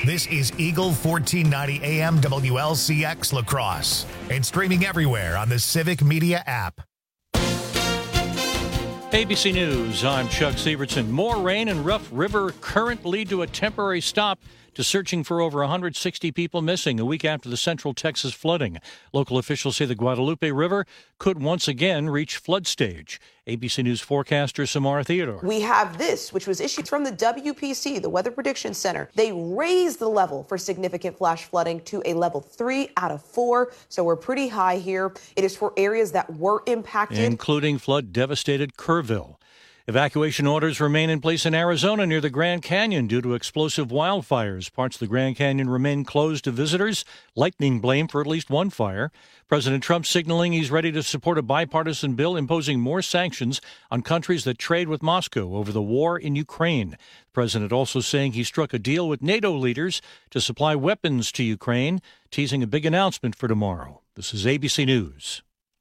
This is Eagle 1490 AM WLCX La Crosse and streaming everywhere on the Civic Media app. ABC News, I'm Chuck Sievertson. More rain and rough river current lead to a temporary stop to searching for over 160 people missing a week after the Central Texas flooding. Local officials say the Guadalupe River could once again reach flood stage. ABC News forecaster Samara Theodore. We have this, which was issued from the WPC, the Weather Prediction Center. They raised the level for significant flash flooding to a level 3 out of 4, so we're pretty high here. It is for areas that were impacted, including flood-devastated Kerrville. Evacuation orders remain in place in Arizona near the Grand Canyon due to explosive wildfires. Parts of the Grand Canyon remain closed to visitors. Lightning blamed for at least one fire. President Trump signaling he's ready to support a bipartisan bill imposing more sanctions on countries that trade with Moscow over the war in Ukraine. The president also saying he struck a deal with NATO leaders to supply weapons to Ukraine, teasing a big announcement for tomorrow. This is ABC News.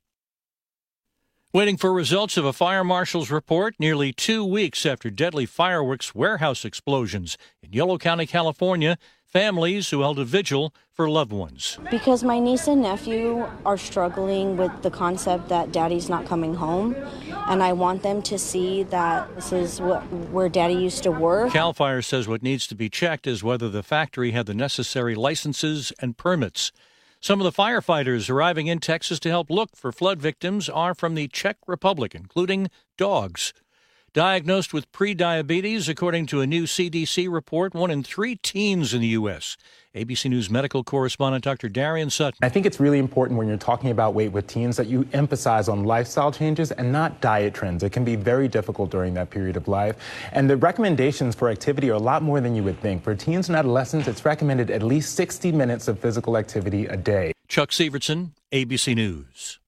Waiting for results of a fire marshal's report nearly 2 weeks after deadly fireworks warehouse explosions in Yolo County, California, families who held a vigil for loved ones. Because my niece and nephew are struggling with the concept that daddy's not coming home, and I want them to see that this is where daddy used to work. CAL FIRE says what needs to be checked is whether the factory had the necessary licenses and permits. Some of the firefighters arriving in Texas to help look for flood victims are from the Czech Republic, including dogs. Diagnosed with prediabetes, according to a new CDC report, 1 in 3 teens in the U.S. ABC News medical correspondent Dr. Darian Sutton. I think it's really important when you're talking about weight with teens that you emphasize on lifestyle changes and not diet trends. It can be very difficult during that period of life. And the recommendations for activity are a lot more than you would think. For teens and adolescents, it's recommended at least 60 minutes of physical activity a day. Chuck Sievertson, ABC News.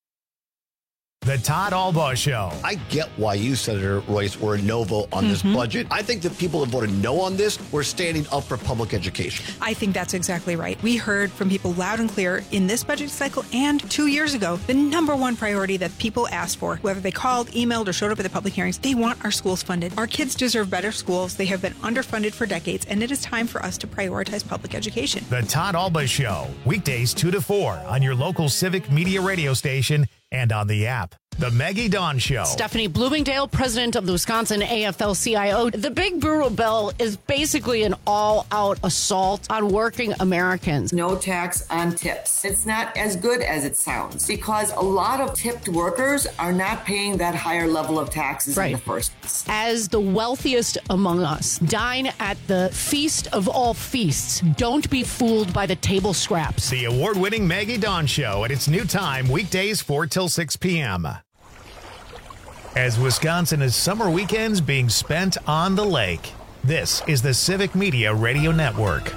The Todd Albaugh Show. I get why you, Senator Royce, were a no vote on this budget. I think the people that voted no on this were standing up for public education. I think that's exactly right. We heard from people loud and clear in this budget cycle and 2 years ago, the number one priority that people asked for, whether they called, emailed, or showed up at the public hearings, they want our schools funded. Our kids deserve better schools. They have been underfunded for decades, and it is time for us to prioritize public education. The Todd Albaugh Show, weekdays 2 to 4 on your local Civic Media radio station and on the app. The Maggie Dawn Show. Stephanie Bloomingdale, president of the Wisconsin AFL-CIO. The Big Brutal Bill is basically an all-out assault on working Americans. No tax on tips. It's not as good as it sounds because a lot of tipped workers are not paying that higher level of taxes in the first place. As the wealthiest among us, dine at the feast of all feasts. Don't be fooled by the table scraps. The award-winning Maggie Dawn Show at its new time, weekdays 4 till 6 p.m. As Wisconsin is summer weekends being spent on the lake, this is the Civic Media Radio Network.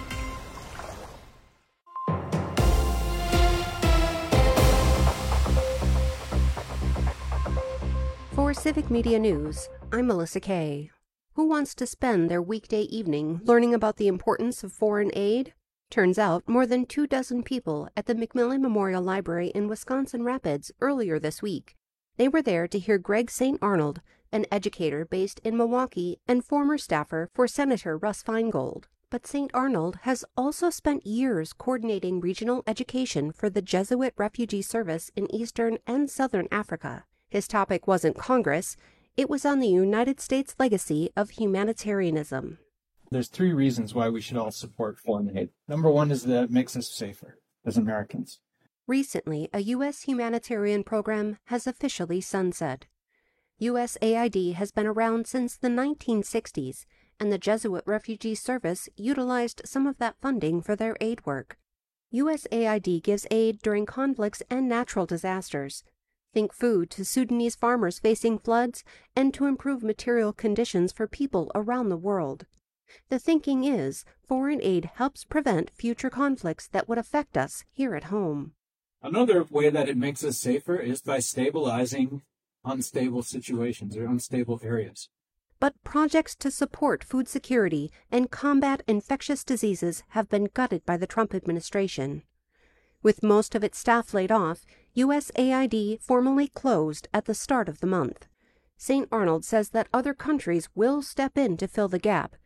For Civic Media News, I'm Melissa Kay. Who wants to spend their weekday evening learning about the importance of foreign aid? Turns out more than 24 people at the McMillan Memorial Library in Wisconsin Rapids earlier this week. They were there to hear Greg St. Arnold, an educator based in Milwaukee and former staffer for Senator Russ Feingold. But St. Arnold has also spent years coordinating regional education for the Jesuit Refugee Service in Eastern and Southern Africa. His topic wasn't Congress, it was on the United States legacy of humanitarianism. There's 3 reasons why we should all support foreign aid. Number 1 is that it makes us safer as Americans. Recently, a U.S. humanitarian program has officially sunset. USAID has been around since the 1960s, and the Jesuit Refugee Service utilized some of that funding for their aid work. USAID gives aid during conflicts and natural disasters. Think food to Sudanese farmers facing floods and to improve material conditions for people around the world. The thinking is, foreign aid helps prevent future conflicts that would affect us here at home. Another way that it makes us safer is by stabilizing unstable situations or unstable areas. But projects to support food security and combat infectious diseases have been gutted by the Trump administration. With most of its staff laid off, USAID formally closed at the start of the month. St. Arnold says that other countries will step in to fill the gap.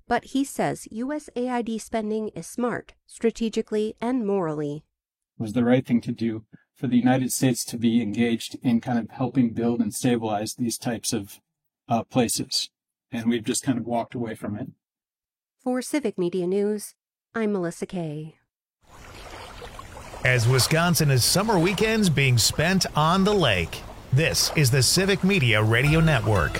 But he says USAID spending is smart, strategically and morally. It was the right thing to do for the United States to be engaged in kind of helping build and stabilize these types of places. And we've just kind of walked away from it. For Civic Media News, I'm Melissa Kay. As Wisconsin is summer weekends being spent on the lake, this is the Civic Media Radio Network.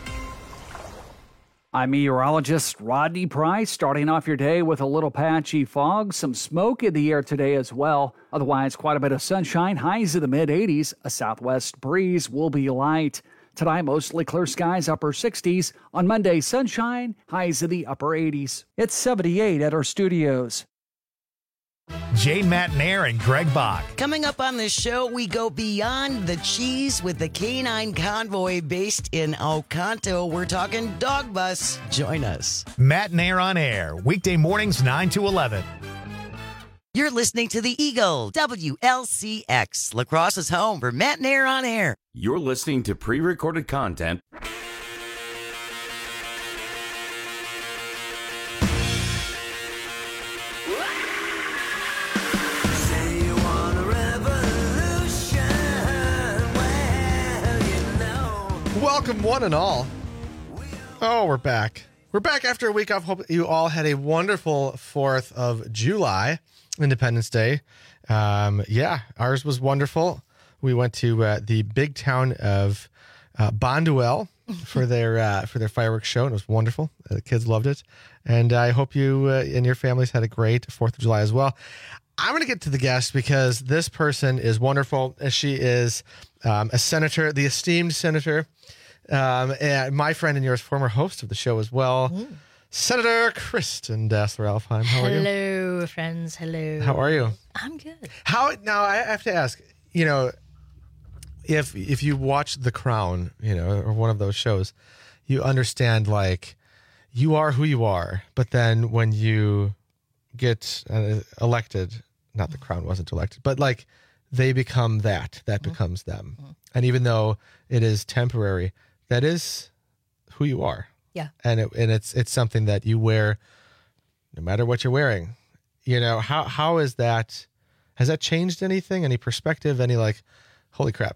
I'm meteorologist Rodney Price, starting off your day with a little patchy fog, some smoke in the air today as well. Otherwise, quite a bit of sunshine, highs in the mid-80s. A southwest breeze will be light. Tonight, mostly clear skies, upper 60s. On Monday, sunshine, highs in the upper 80s. It's 78 at our studios. Jane Matnair and Greg Bach. Coming up on this show, we go beyond the cheese with the Canine Convoy based in Oconto. We're talking dog bus. Join us. Matnair on air, weekday mornings 9 to 11. You're listening to the Eagle, WLCX, La Crosse's home for Matnair on air. You're listening to pre-recorded content. Welcome, one and all. Oh, we're back. We're back after a week off. Hope you all had a wonderful 4th of July, Independence Day. Ours was wonderful. We went to the big town of Bonduelle for their fireworks show, and it was wonderful. The kids loved it, and I hope you and your families had a great 4th of July as well. I'm going to get to the guest because this person is wonderful. She is a senator, the esteemed senator, and my friend and yours, former host of the show as well, Senator Kristen Dassler-Alfheim. How are you? Hello, friends. Hello. How are you? I'm good. Now, I have to ask, if you watch The Crown, or one of those shows, you understand, like, you are who you are, but then when you get elected, not The Crown wasn't elected, but like they become that becomes them. And even though it is temporary, that is who you are. Yeah. And it's something that you wear no matter what you're wearing. How is that? Has that changed anything? Any perspective? Any like, holy crap,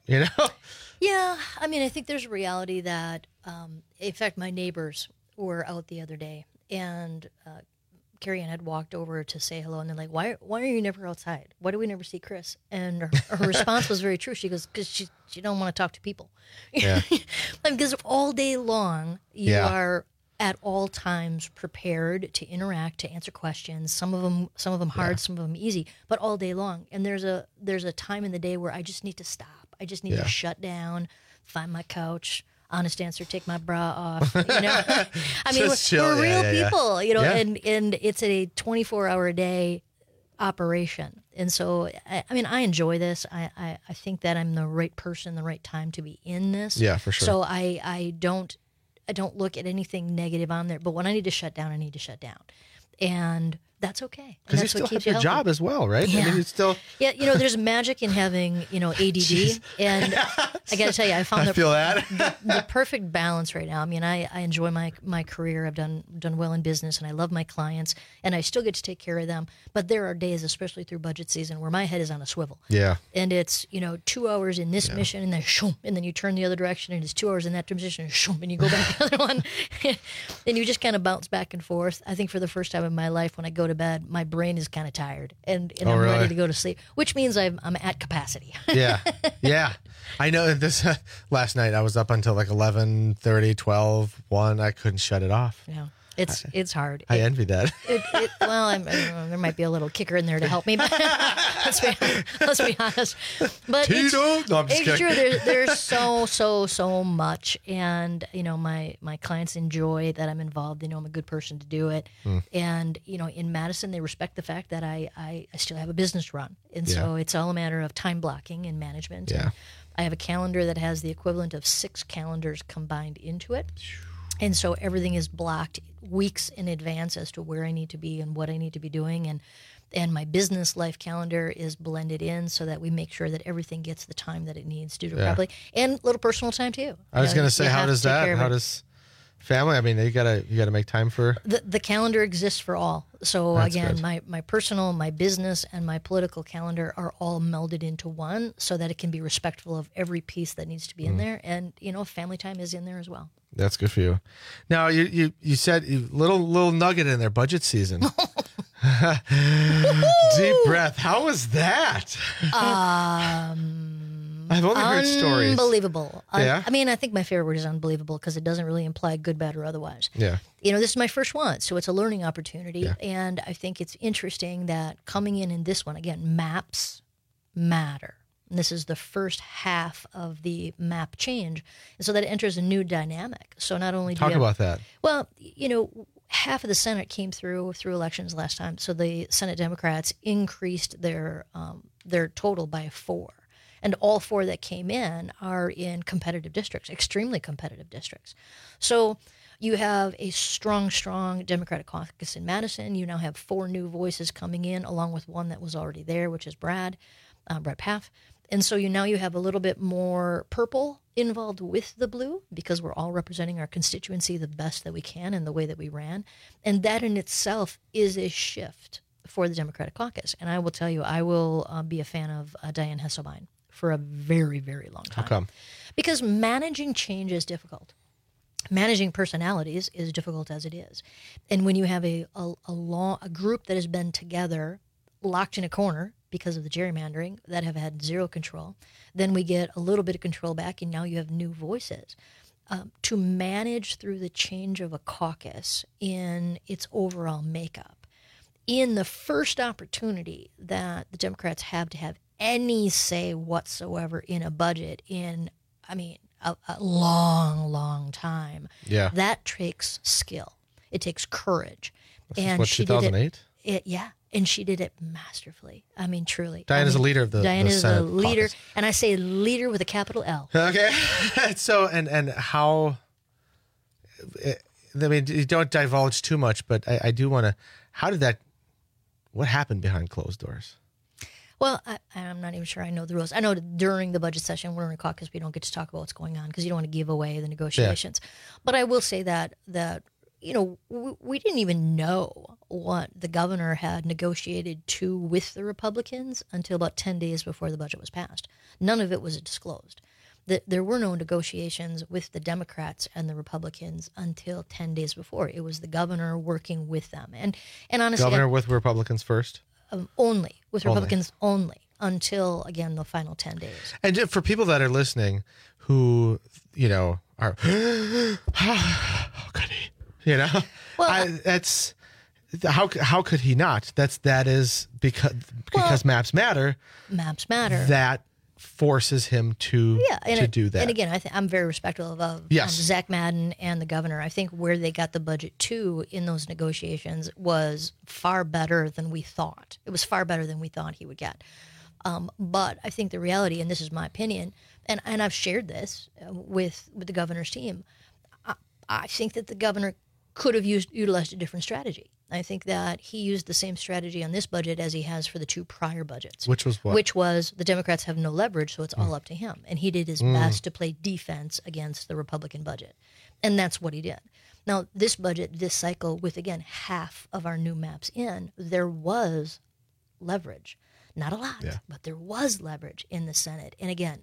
Yeah. I mean, I think there's a reality that, in fact, my neighbors were out the other day and, Carrie Ann had walked over to say hello, and they're like, why are you never outside? Why do we never see Chris? And her response was very true. She goes, because she don't want to talk to people. Yeah. Because all day long, you are at all times prepared to interact, to answer questions. Some of them hard, some of them easy, but all day long. And there's a time in the day where I just need to stop. I just need to shut down, find my couch. Honest answer, take my bra off. I mean, we're real people, and it's a 24-hour-a-day operation. And so, I enjoy this. I think that I'm the right person, the right time to be in this. Yeah, for sure. So I don't look at anything negative on there. But when I need to shut down, I need to shut down. And that's okay. Because you still have your job as well, right? Yeah. I mean, it's still... Yeah, there's magic in having, ADD. Jeez. And I got to tell you, I found the perfect balance right now. I mean, I enjoy my career. I've done well in business, and I love my clients, and I still get to take care of them. But there are days, especially through budget season, where my head is on a swivel. Yeah. And it's, 2 hours in this mission, and then shoom, and then you turn the other direction, and it's 2 hours in that position, and shoom, and you go back to the other one. And you just kind of bounce back and forth. I think for the first time in my life, when I go to bed, my brain is kind of tired, and I'm ready to go to sleep, which means I'm at capacity. Yeah. I know this last night I was up until like 11:30, 12, 1. I couldn't shut it off. Yeah. It's hard. I envy that. There might be a little kicker in there to help me, but let's be honest. But Tito? No, I'm just it's kidding. true. There's so much, and my clients enjoy that I'm involved. I'm a good person to do it, and in Madison they respect the fact that I still have a business to run, and so it's all a matter of time blocking and management. Yeah. And I have a calendar that has the equivalent of 6 calendars combined into it. And so everything is blocked weeks in advance as to where I need to be and what I need to be doing. And my business life calendar is blended in so that we make sure that everything gets the time that it needs to do properly. And a little personal time, too. I was going to say, how does family? I mean, you gotta make time for the calendar exists for all. So That's again, good. my personal, my business, and my political calendar are all melded into one, so that it can be respectful of every piece that needs to be in there. And family time is in there as well. That's good for you. Now you said little nugget in there, budget season. Deep breath. How was that? I've only heard stories. Unbelievable. Yeah? I mean, I think my favorite word is unbelievable because it doesn't really imply good, bad, or otherwise. Yeah. This is my first one, so it's a learning opportunity. Yeah. And I think it's interesting that coming in this one, again, maps matter. And this is the first half of the map change. And so that enters a new dynamic. So not only Talk about that. Well, half of the Senate came through elections last time. So the Senate Democrats increased their total by 4. And all 4 that came in are in competitive districts, extremely competitive districts. So you have a strong Democratic caucus in Madison. You now have 4 new voices coming in, along with one that was already there, which is Brad Pfaff. And so you have a little bit more purple involved with the blue, because we're all representing our constituency the best that we can in the way that we ran. And that in itself is a shift for the Democratic caucus. And I will tell you, I will be a fan of Dianne Hesselbein for a very, very long time. How come? Because managing change is difficult. Managing personalities is difficult as it is. And when you have a group that has been together, locked in a corner because of the gerrymandering, that have had zero control, then we get a little bit of control back, and now you have new voices. To manage through the change of a caucus in its overall makeup, in the first opportunity that the Democrats have to have any say whatsoever in a budget in, a long time. Yeah. That takes skill. It takes courage. This is what, 2008? Yeah. And she did it masterfully. Truly. Dianne is a leader of the Dianne is Senate a leader, caucus. and I say leader with a capital L. Okay. So, and how, you don't divulge too much, but I do want to, what happened behind closed doors? Well, I'm not even sure I know the rules. I know that during the budget session, we're in a caucus, we don't get to talk about what's going on because you don't want to give away the negotiations. Yeah. But I will say that we didn't even know what the governor had negotiated with the Republicans until about 10 days before the budget was passed. None of it was disclosed. There were no negotiations with the Democrats and the Republicans until 10 days before. It was the governor working with them. And honestly, governor with Republicans first? Only with Republicans only until, again, the final 10 days. And for people that are listening who, are, how could he? Well, that's how could he not? That is because maps matter. Maps matter. That forces him to do that. And again, I'm very respectful of Zach Madden and the governor. I think where they got the budget to in those negotiations was far better than we thought. It was far better than we thought he would get. But I think the reality, and this is my opinion, and I've shared this with the governor's team, I think that the governor could have utilized a different strategy. I think that he used the same strategy on this budget as he has for the 2 prior budgets. Which was what? Which was the Democrats have no leverage, so it's all up to him. And he did his best to play defense against the Republican budget. And that's what he did. Now, this budget, this cycle, with, again, half of our new maps in, there was leverage. Not a lot, but there was leverage in the Senate. And again,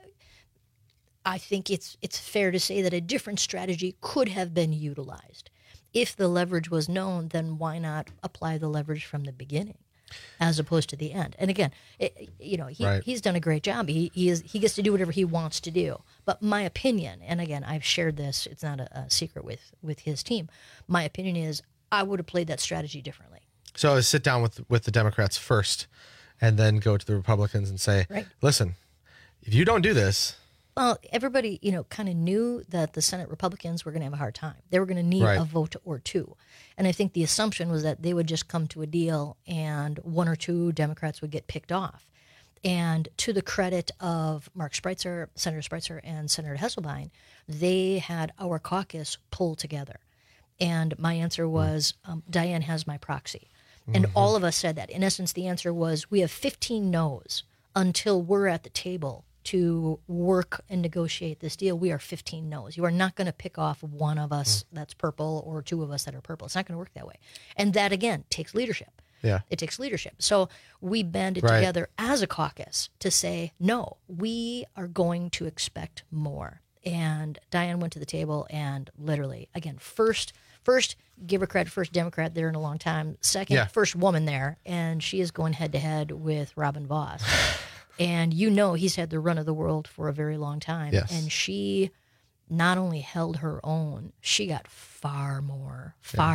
I think it's fair to say that a different strategy could have been utilized. If the leverage was known, then why not apply the leverage from the beginning as opposed to the end? And again, he's done a great job. He gets to do whatever he wants to do. But my opinion, and again, I've shared this, it's not a secret with his team. My opinion is I would have played that strategy differently. So sit down with the Democrats first and then go to the Republicans and say, listen, if you don't do this. Well, everybody, kind of knew that the Senate Republicans were going to have a hard time. They were going to need a vote or 2. And I think the assumption was that they would just come to a deal and 1 or 2 Democrats would get picked off. And to the credit of Senator Spreitzer and Senator Hesselbein, they had our caucus pull together. And my answer was, Dianne has my proxy. And all of us said that. In essence, the answer was, we have 15 no's until we're at the table to work and negotiate this deal, we are 15 no's. You are not going to pick off one of us that's purple or two of us that are purple. It's not going to work that way. And that, again, takes leadership. Yeah. It takes leadership. So we banded together as a caucus to say, no, we are going to expect more. And Diane went to the table and literally, again, first, give her credit, first Democrat there in a long time. Second, first woman there. And she is going head to head with Robin Vos. And he's had the run of the world for a very long time. Yes. And she not only held her own, she got far more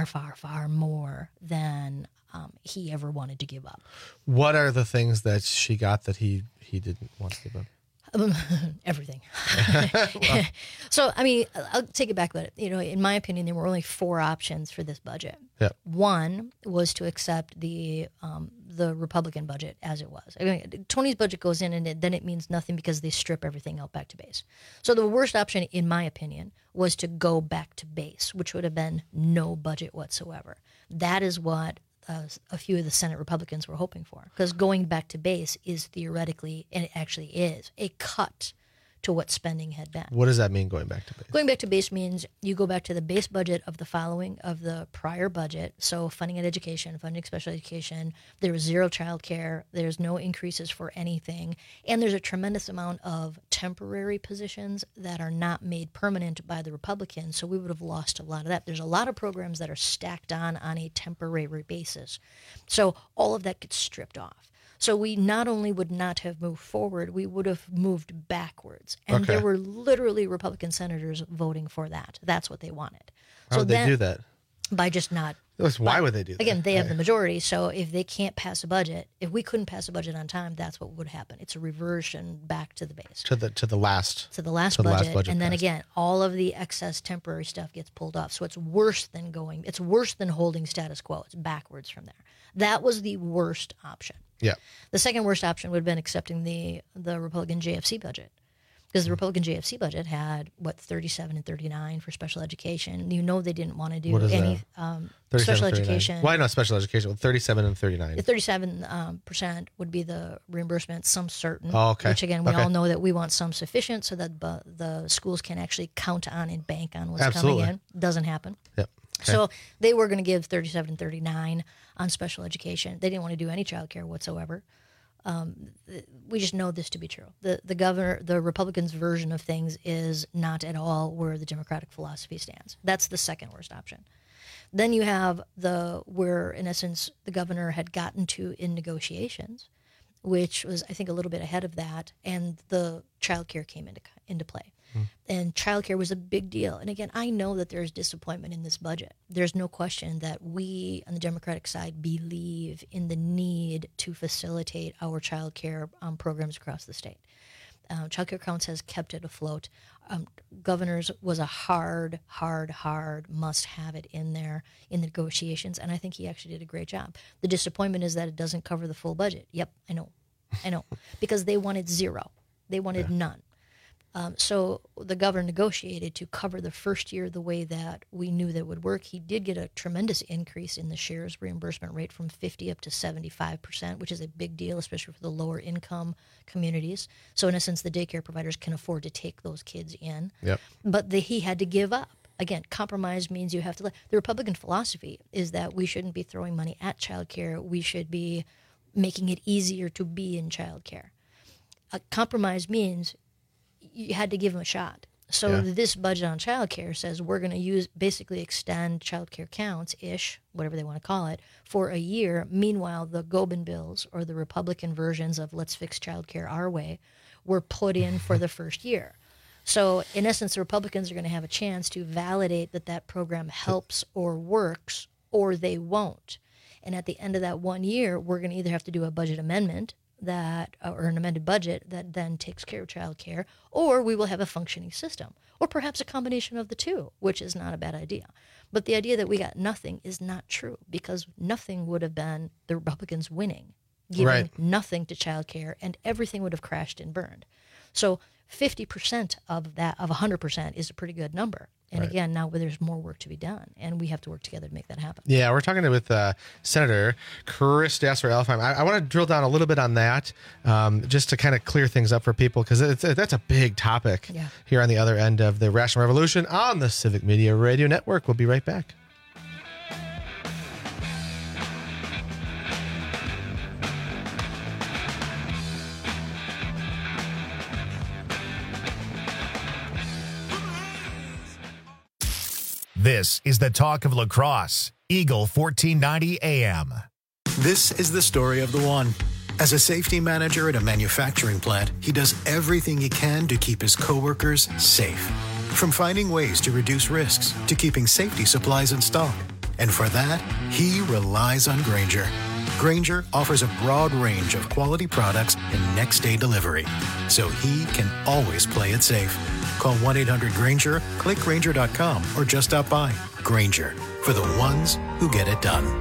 than he ever wanted to give up. What are the things that she got that he didn't want to give up? Everything. So, I mean, I'll take it back a bit. In my opinion, there were only 4 options for this budget. Yep. One was to accept the Republican budget as it was. I mean, Tony's budget goes in, and then it means nothing because they strip everything out back to base. So the worst option, in my opinion, was to go back to base, which would have been no budget whatsoever. That is what a few of the Senate Republicans were hoping for, because going back to base is theoretically, and it actually is, a cut to what spending had been. What does that mean, going back to base? Going back to base means you go back to the base budget of the prior budget. So funding at education, funding special education, there was 0 child care, there's no increases for anything, and there's a tremendous amount of temporary positions that are not made permanent by the Republicans, so we would have lost a lot of that. There's a lot of programs that are stacked on a temporary basis. So all of that gets stripped off. So we not only would not have moved forward, we would have moved backwards. And there were literally Republican senators voting for that. That's what they wanted. How would they do that? By just not. Why would they do that? Again, they have the majority. So if they can't pass a budget, if we couldn't pass a budget on time, that's what would happen. It's a reversion back to the base. To the last budget. And then again, all of the excess temporary stuff gets pulled off. So it's worse than holding status quo. It's backwards from there. That was the worst option. Yeah. The second worst option would have been accepting the Republican JFC budget, because the Republican JFC budget had 37 and 39 for special education. They didn't want to do any special education. Why not special education? Well, 37 and 39. The 37% would be the reimbursement, some certain. Oh, okay. Which again, we all know that we want some sufficient so that the schools can actually count on and bank on what's coming in. Doesn't happen. Yep. Okay. So they were going to give 37 and 39 on special education. They didn't want to do any child care whatsoever. We just know this to be true. The Republicans' version of things is not at all where the Democratic philosophy stands. That's the second worst option. Then you have where, in essence, the governor had gotten to in negotiations, which was, I think, a little bit ahead of that, and the child care came into play. And childcare was a big deal. And again, I know that there's disappointment in this budget. There's no question that we on the Democratic side believe in the need to facilitate our childcare programs across the state. Childcare Counts has kept it afloat. Governors was a hard must have it in there in the negotiations, and I think he actually did a great job. The disappointment is that it doesn't cover the full budget. Yep, I know, because they wanted 0. They wanted none. So the governor negotiated to cover the first year the way that we knew that would work. He did get a tremendous increase in the shares reimbursement rate from 50 up to 75%, which is a big deal, especially for the lower income communities. So in essence, the daycare providers can afford to take those kids in. Yep. But he had to give up. Again, compromise means you have to let. The Republican philosophy is that we shouldn't be throwing money at childcare. We should be making it easier to be in childcare. A compromise means you had to give them a shot. So this budget on childcare says we're going to basically extend childcare counts-ish, whatever they want to call it, for a year. Meanwhile, the Gobin bills, or the Republican versions of let's fix childcare our way, were put in for the first year. So in essence, the Republicans are going to have a chance to validate that program helps or works, or they won't. And at the end of that 1 year, we're going to either have to do a budget amendment or an amended budget that then takes care of child care, or we will have a functioning system, or perhaps a combination of the two, which is not a bad idea. But the idea that we got nothing is not true, because nothing would have been the Republicans winning, giving nothing to child care, and everything would have crashed and burned. So 50% of 100% is a pretty good number. And again, now there's more work to be done, and we have to work together to make that happen. Yeah, we're talking with Senator Chris Dasser-Elfheim. I want to drill down a little bit on that, just to kind of clear things up for people, because that's a big topic here on the other end of the Rational Revolution on the Civic Media Radio Network. We'll be right back. This is the talk of La Crosse, Eagle 1490 AM. This is the story of the one. As a safety manager at a manufacturing plant, he does everything he can to keep his coworkers safe. From finding ways to reduce risks to keeping safety supplies in stock. And for that, he relies on Grainger. Grainger offers a broad range of quality products and next-day delivery, so he can always play it safe. Call 1-800-GRAINGER, click Grainger.com, or just stop by. Grainger, for the ones who get it done.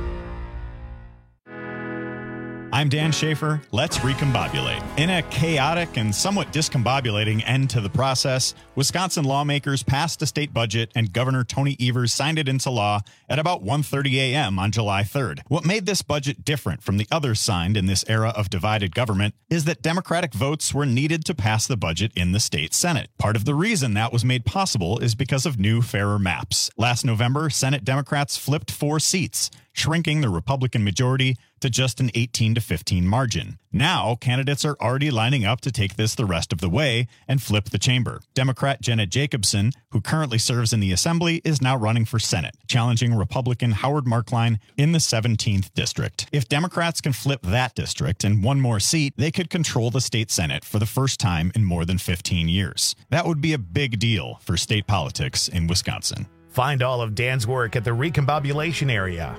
I'm Dan Schaefer. Let's recombobulate. In a chaotic and somewhat discombobulating end to the process, Wisconsin lawmakers passed a state budget and Governor Tony Evers signed it into law at about 1:30 a.m. on July 3rd. What made this budget different from the others signed in this era of divided government is that Democratic votes were needed to pass the budget in the state Senate. Part of the reason that was made possible is because of new, fairer maps. Last November, Senate Democrats flipped 4 seats, shrinking the Republican majority to just an 18-15 margin. Now, candidates are already lining up to take this the rest of the way and flip the chamber. Democrat Jenna Jacobson, who currently serves in the Assembly, is now running for Senate, challenging Republican Howard Markline in the 17th District. If Democrats can flip that district and one more seat, they could control the state Senate for the first time in more than 15 years. That would be a big deal for state politics in Wisconsin. Find all of Dan's work at the Recombobulation Area.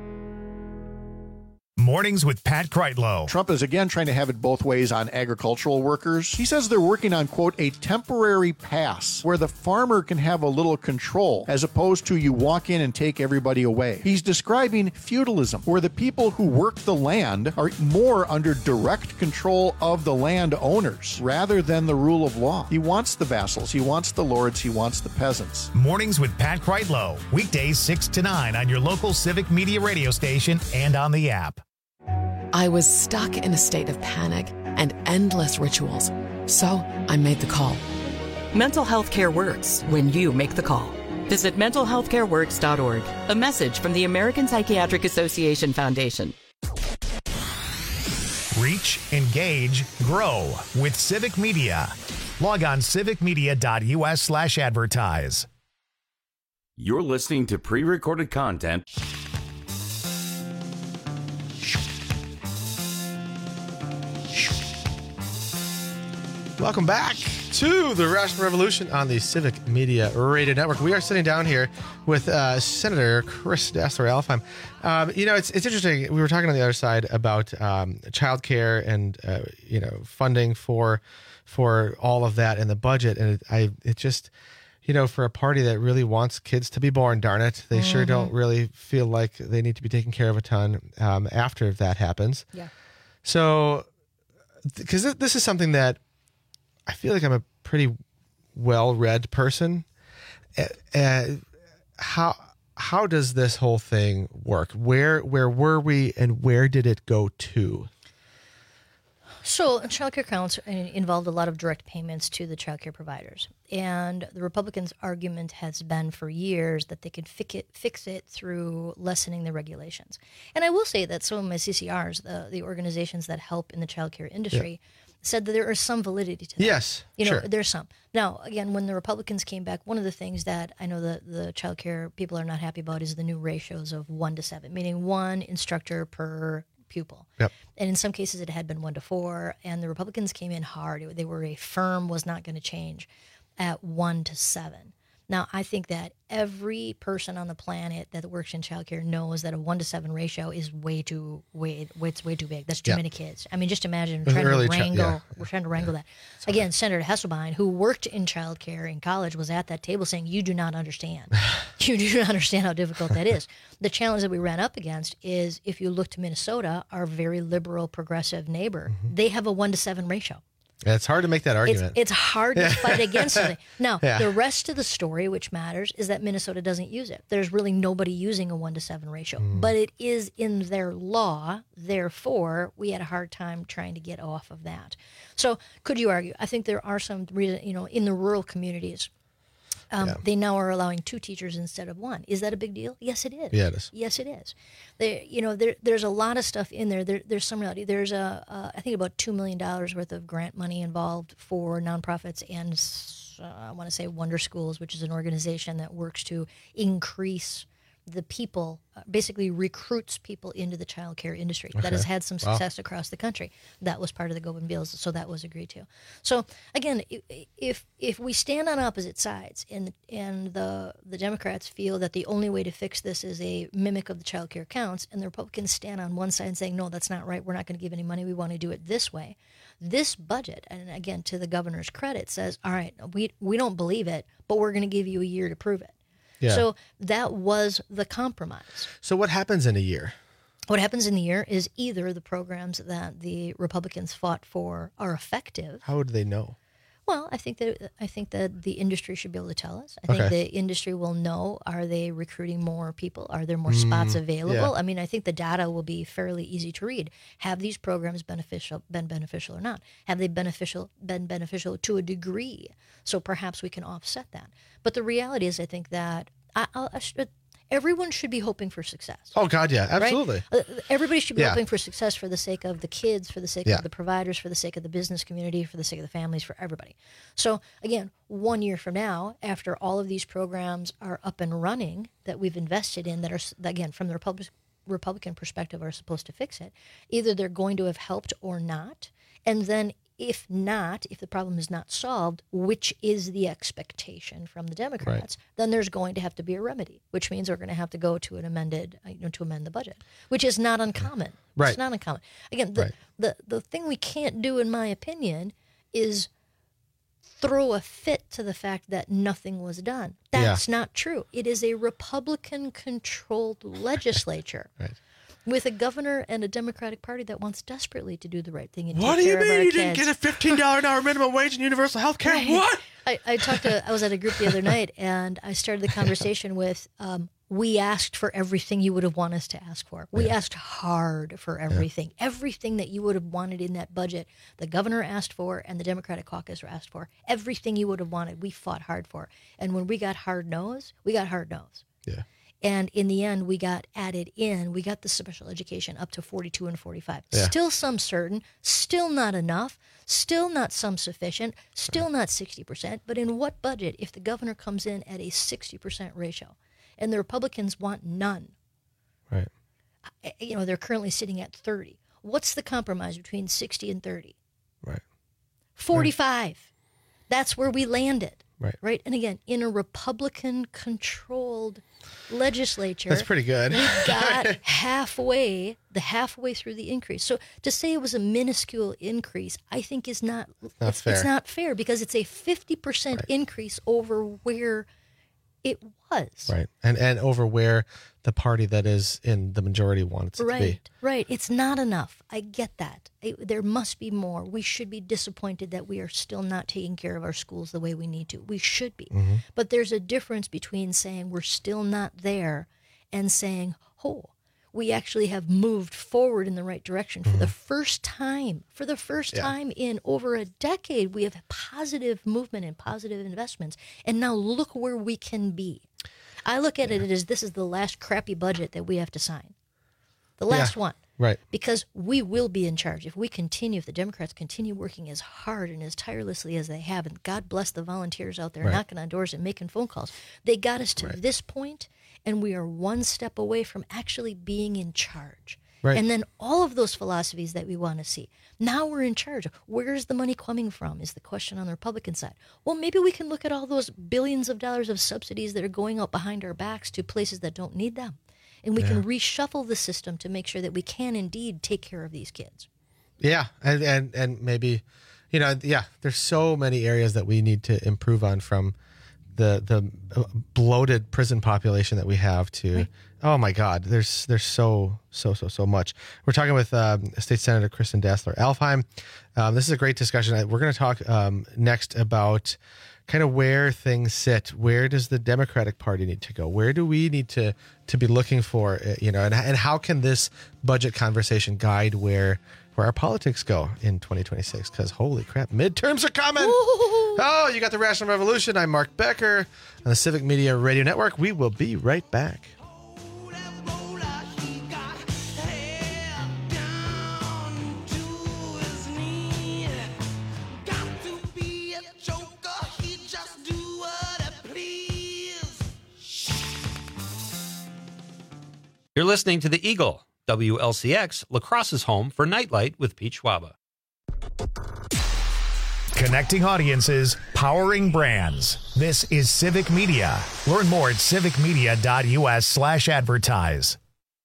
Mornings with Pat Kreitlow. Trump is again trying to have it both ways on agricultural workers. He says they're working on, quote, a temporary pass where the farmer can have a little control as opposed to you walk in and take everybody away. He's describing feudalism, where the people who work the land are more under direct control of the land owners rather than the rule of law. He wants the vassals, he wants the lords, he wants the peasants. Mornings with Pat Kreitlow. Weekdays 6 to 9 on your local Civic Media radio station and on the app. I was stuck in a state of panic and endless rituals, so I made the call. Mental health care works when you make the call. Visit mentalhealthcareworks.org. A message from the American Psychiatric Association Foundation. Reach, engage, grow with Civic Media. Log on civicmedia.us/advertise. You're listening to pre-recorded content. Welcome back to the Rational Revolution on the Civic Media Radio Network. We are sitting down here with Senator Chris Dasser-Elfheim. It's interesting. We were talking on the other side about childcare and funding for all of that in the budget, and it just for a party that really wants kids to be born, darn it, they sure don't really feel like they need to be taken care of a ton after that happens. Yeah. So, because this is something that I feel like I'm a pretty well-read person. How does this whole thing work? Where were we and where did it go to? So child care accounts involved a lot of direct payments to the child care providers. And the Republicans' argument has been for years that they could fix it through lessening the regulations. And I will say that some of my CCRs, the organizations that help in the child care industry, said that there is some validity to that. Yes, sure. There's some. Now, again, when the Republicans came back, one of the things that I know the child care people are not happy about is the new ratios of 1 to 7, meaning 1 instructor per pupil. Yep. And in some cases it had been 1 to 4, and the Republicans came in hard. They were firm was not going to change at 1 to 7. Now, I think that every person on the planet that works in childcare knows that a 1 to 7 ratio is way too big. That's too many kids. I mean, just imagine trying to wrangle. We're trying to wrangle that. Again, Senator Hesselbein, who worked in childcare in college, was at that table saying, "You do not understand. You do not understand how difficult that is." The challenge that we ran up against is, if you look to Minnesota, our very liberal, progressive neighbor, they have a 1 to 7 ratio. Yeah, it's hard to make that argument. It's hard to fight against something. Now, Yeah. the rest of the story, which matters, is that Minnesota doesn't use it. There's really nobody using a 1-to-7 ratio, but it is in their law. Therefore, we had a hard time trying to get off of that. So, could you argue? I think there are some reasons, in the rural communities, they now are allowing 2 teachers instead of 1. Is that a big deal? Yes, it is. Yeah, it is. Yes, it is. There's a lot of stuff in there. There's some reality. There's I think about $2 million worth of grant money involved for nonprofits and I want to say Wonder Schools, which is an organization that works to increase the people, basically recruits people into the child care industry. Okay. That has had some Wow. success across the country. That was part of the Gobin bills, so that was agreed to. So again, if we stand on opposite sides and the Democrats feel that the only way to fix this is a mimic of the child care counts, and the Republicans stand on one side saying, no, that's not right, we're not going to give any money, we want to do it this way. This budget, and again, to the governor's credit, says, all right, we don't believe it, but we're going to give you a year to prove it. Yeah. So that was the compromise. So what happens in a year? What happens in the year is either the programs that the Republicans fought for are effective. How would they know? Well, I think that the industry should be able to tell us. I think Okay. the industry will know, are they recruiting more people? Are there more spots available? yeah. I mean, I think the data will be fairly easy to read. Have these programs been beneficial or not? Have they been beneficial to a degree? So perhaps we can offset that. But the reality is, I think that everyone should be hoping for success. Oh, God, yeah, absolutely. Right? Everybody should be Yeah. hoping for success for the sake of the kids, for the sake Yeah. of the providers, for the sake of the business community, for the sake of the families, for everybody. So again, 1 year from now, after all of these programs are up and running that we've invested in, that are, again, from the Republican perspective, are supposed to fix it, either they're going to have helped or not. And then if not, if the problem is not solved, which is the expectation from the Democrats, then there's going to have to be a remedy, which means we're going to have to go to an amended, to amend the budget, which is not uncommon. Right. It's not uncommon. Again, the thing we can't do, in my opinion, is throw a fit to the fact that nothing was done. That's not true. It is a Republican-controlled legislature. Right. With a governor and a Democratic Party that wants desperately to do the right thing and What take do you care of mean our you didn't kids. get a $15 an hour minimum wage and universal health care? Right. What? I was at a group the other night, and I started the conversation with, we asked for everything you would have wanted us to ask for. We asked hard for everything. Everything that you would have wanted in that budget, the governor asked for and the Democratic caucus asked for. Everything you would have wanted, we fought hard for. And when we got hard nose, we got hard nose. Yeah. And in the end, we got added in. We got the special education up to 42 and 45. Yeah. Still some certain, still not enough, still not some sufficient, still not 60%. But in what budget if the governor comes in at a 60% ratio and the Republicans want none? Right. They're currently sitting at 30. What's the compromise between 60 and 30? Right. 45. That's where we landed. Right. And again, in a Republican-controlled legislature, That's pretty good. We got halfway through the increase. So to say it was a minuscule increase, I think is not fair. It's not fair because it's a 50% increase over where it was. Right. And over where the party that is in the majority wants it to be. Right. It's not enough. I get that. There must be more. We should be disappointed that we are still not taking care of our schools the way we need to. We should be. Mm-hmm. But there's a difference between saying we're still not there and saying, we actually have moved forward in the right direction for the first time. For the first time in over a decade, we have positive movement and positive investments. And now look where we can be. I look at it as this is the last crappy budget that we have to sign. The last one. Right. Because we will be in charge. If the Democrats continue working as hard and as tirelessly as they have, and God bless the volunteers out there knocking on doors and making phone calls, they got us to this point, and we are one step away from actually being in charge. Right. And then all of those philosophies that we want to see. Now we're in charge. Where's the money coming from is the question on the Republican side. Well, maybe we can look at all those billions of dollars of subsidies that are going out behind our backs to places that don't need them. And we can reshuffle the system to make sure that we can indeed take care of these kids. Yeah. And maybe, there's so many areas that we need to improve on, from the bloated prison population that we have to Oh my God, there's so much. We're talking with State Senator Kristen Dassler-Alfheim. This is a great discussion. We're going to talk next about kind of where things sit. Where does the Democratic Party need to go? Where do we need to be looking for? And how can this budget conversation guide where our politics go in 2026? Because holy crap, midterms are coming. Oh, you got the Rational Revolution. I'm Mark Becker on the Civic Media Radio Network. We will be right back. You're listening to The Eagle, WLCX, La Crosse's home for Nightlight with Pete Schwaba. Connecting audiences, powering brands. This is Civic Media. Learn more at civicmedia.us/advertise.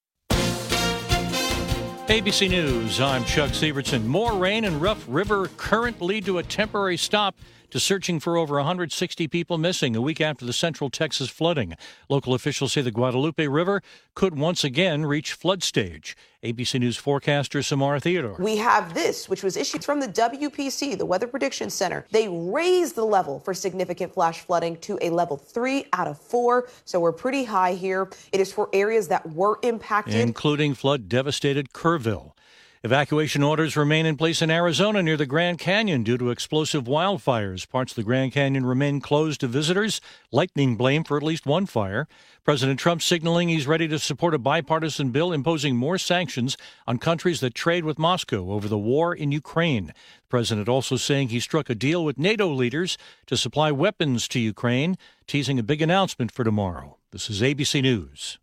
ABC News, I'm Chuck Sievertson. More rain and rough river current lead to a temporary stop to searching for over 160 people missing a week after the Central Texas flooding. Local officials say the Guadalupe River could once again reach flood stage. ABC News forecaster Samara Theodore. We have this, which was issued from the WPC, the Weather Prediction Center. They raised the level for significant flash flooding to a level 3 out of 4, so we're pretty high here. It is for areas that were impacted, including flood-devastated Kerrville. Evacuation orders remain in place in Arizona near the Grand Canyon due to explosive wildfires. Parts of the Grand Canyon remain closed to visitors. Lightning blamed for at least one fire. President Trump signaling he's ready to support a bipartisan bill imposing more sanctions on countries that trade with Moscow over the war in Ukraine. The president also saying he struck a deal with NATO leaders to supply weapons to Ukraine, teasing a big announcement for tomorrow. This is ABC News.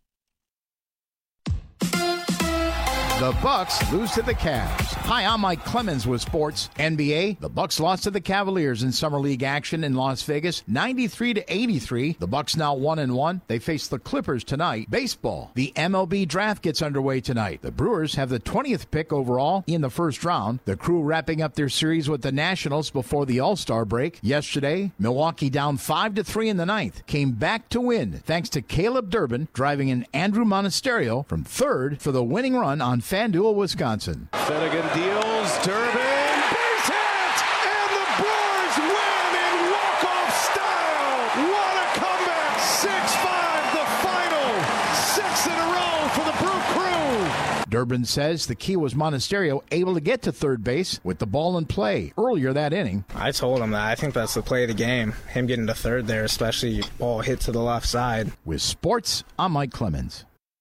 The Bucks lose to the Cavs. Hi, I'm Mike Clemens with sports. NBA, the Bucks lost to the Cavaliers in Summer League action in Las Vegas, 93-83. The Bucks now 1-1. They face the Clippers tonight. Baseball, the MLB draft gets underway tonight. The Brewers have the 20th pick overall in the first round. The Crew wrapping up their series with the Nationals before the All-Star break. Yesterday, Milwaukee down 5-3 in the ninth. Came back to win thanks to Caleb Durbin driving in Andrew Monasterio from third for the winning run on FanDuel, Wisconsin. Finnegan deals, Durbin, base hit, and the Brewers win in walk-off style. What a comeback! 6-5, the final. 6 in a row for the Brew Crew. Durbin says the key was Monasterio able to get to third base with the ball in play earlier that inning. I told him that I think that's the play of the game. Him getting to third there, especially ball hit to the left side. With sports, I'm Mike Clemens.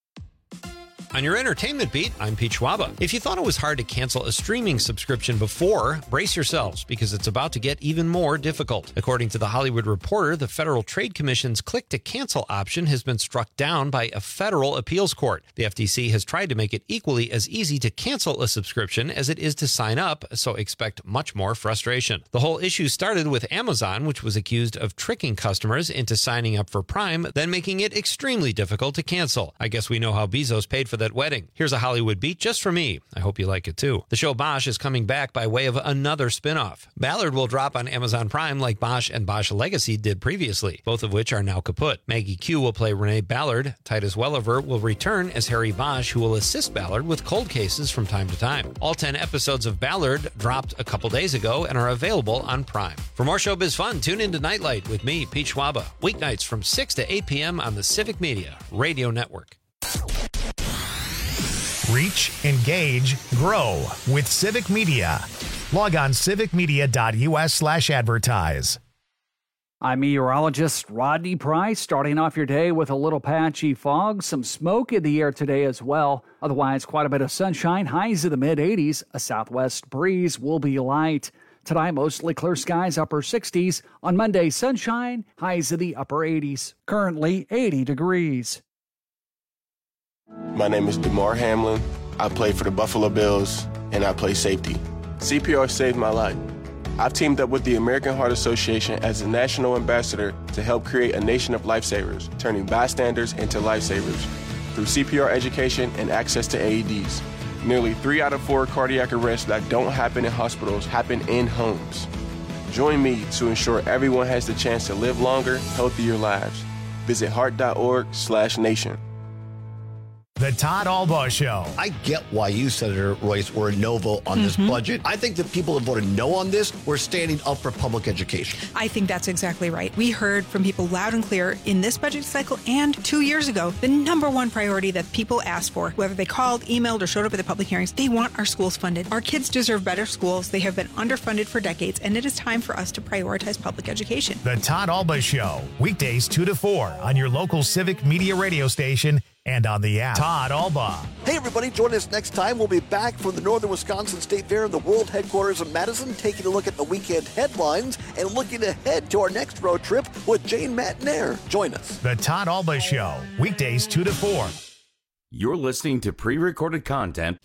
On your entertainment beat, I'm Pete Schwaba. If you thought it was hard to cancel a streaming subscription before, brace yourselves because it's about to get even more difficult. According to The Hollywood Reporter, the Federal Trade Commission's click-to-cancel option has been struck down by a federal appeals court. The FTC has tried to make it equally as easy to cancel a subscription as it is to sign up, so expect much more frustration. The whole issue started with Amazon, which was accused of tricking customers into signing up for Prime, then making it extremely difficult to cancel. I guess we know how Bezos paid for that wedding. Here's a Hollywood beat just for me. I hope you like it too. The show Bosch is coming back by way of another spin-off. Ballard will drop on Amazon Prime like Bosch and Bosch Legacy did previously, both of which are now kaput. Maggie Q will play Renee Ballard. Titus Welliver will return as Harry Bosch, who will assist Ballard with cold cases from time to time. All 10 episodes of Ballard dropped a couple days ago and are available on Prime. For more showbiz fun, tune into Nightlight with me, Pete Schwaba, weeknights from 6 to 8 p.m. on the Civic Media Radio Network. Reach, engage, grow with Civic Media. Log on civicmedia.us/advertise. I'm meteorologist Rodney Price, starting off your day with a little patchy fog, some smoke in the air today as well. Otherwise, quite a bit of sunshine, highs in the mid-80s. A southwest breeze will be light. Tonight, mostly clear skies, upper 60s. On Monday, sunshine, highs in the upper 80s. Currently 80 degrees. My name is DeMar Hamlin. I play for the Buffalo Bills, and I play safety. CPR saved my life. I've teamed up with the American Heart Association as a national ambassador to help create a nation of lifesavers, turning bystanders into lifesavers through CPR education and access to AEDs. Nearly 3 out of 4 cardiac arrests that don't happen in hospitals happen in homes. Join me to ensure everyone has the chance to live longer, healthier lives. Visit heart.org/nation. The Todd Albaugh Show. I get why you, Senator Royce, were a no vote on this budget. I think the people that voted no on this were standing up for public education. I think that's exactly right. We heard from people loud and clear in this budget cycle and 2 years ago, the number one priority that people asked for, whether they called, emailed, or showed up at the public hearings, they want our schools funded. Our kids deserve better schools. They have been underfunded for decades, and it is time for us to prioritize public education. The Todd Albaugh Show, weekdays 2 to 4 on your local Civic Media radio station and on the app. Todd Albaugh. Hey, everybody, join us next time. We'll be back from the Northern Wisconsin State Fair in the world headquarters of Madison, taking a look at the weekend headlines and looking ahead to our next road trip with Jane Matnair. Join us. The Todd Albaugh Show, weekdays 2 to 4. You're listening to pre-recorded content.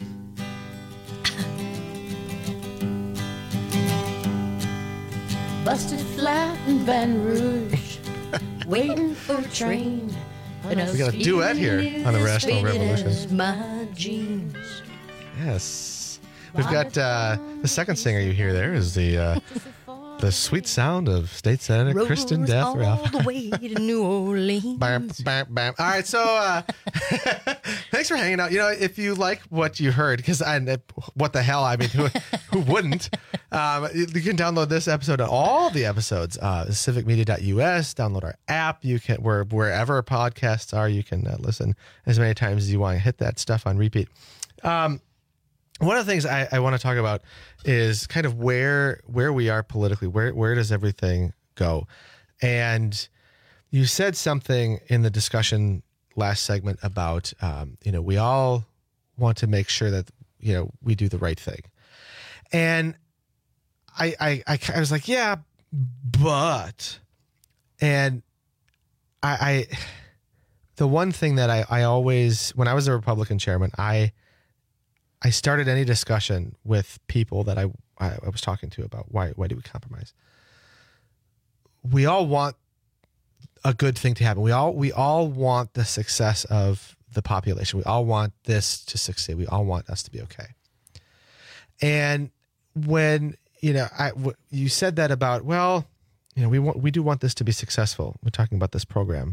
Busted flat in Baton Rouge, waiting for a train. We got a duet here on the Rational Revolution. My jeans. Yes. We've got the second singer you hear there is the sweet sound of State Senator Kristen Death Ralph. All the way to New Orleans. Bam, bam, bam. All right, so thanks for hanging out. You know, if you like what you heard, because what the hell? I mean, who wouldn't? You can download this episode and all the episodes. Civicmedia.us. Download our app. You can wherever podcasts are. You can listen as many times as you want. Hit that stuff on repeat. One of the things I want to talk about is kind of where we are politically. Where does everything go? And you said something in the discussion last segment about we all want to make sure that we do the right thing. And I was like, yeah, but, and I the one thing that I always, when I was a Republican chairman, I started any discussion with people that I was talking to about why do we compromise? We all want a good thing to happen. We all want the success of the population. We all want this to succeed. We all want us to be okay. And when you said that about, well, we do want this to be successful. We're talking about this program.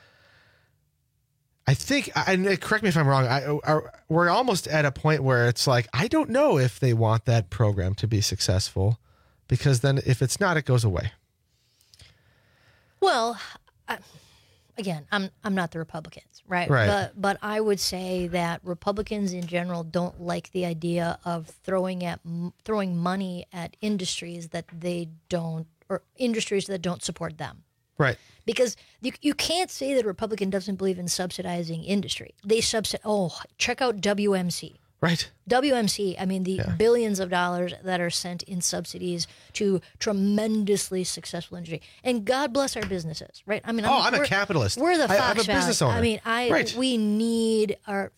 I think, and correct me if I'm wrong, we're almost at a point where it's like, I don't know if they want that program to be successful, because then if it's not, it goes away. Well, again, I'm not the Republicans, right? But I would say that Republicans in general don't like the idea of throwing money at industries that they don't, or industries that don't support them. Right. Because you can't say that a Republican doesn't believe in subsidizing industry. They check out WMC. Right. WMC, I mean, the billions of dollars that are sent in subsidies to tremendously successful industry. And God bless our businesses, right? I mean, I'm a capitalist. We're the Fox I'm a business owner. I mean, we need our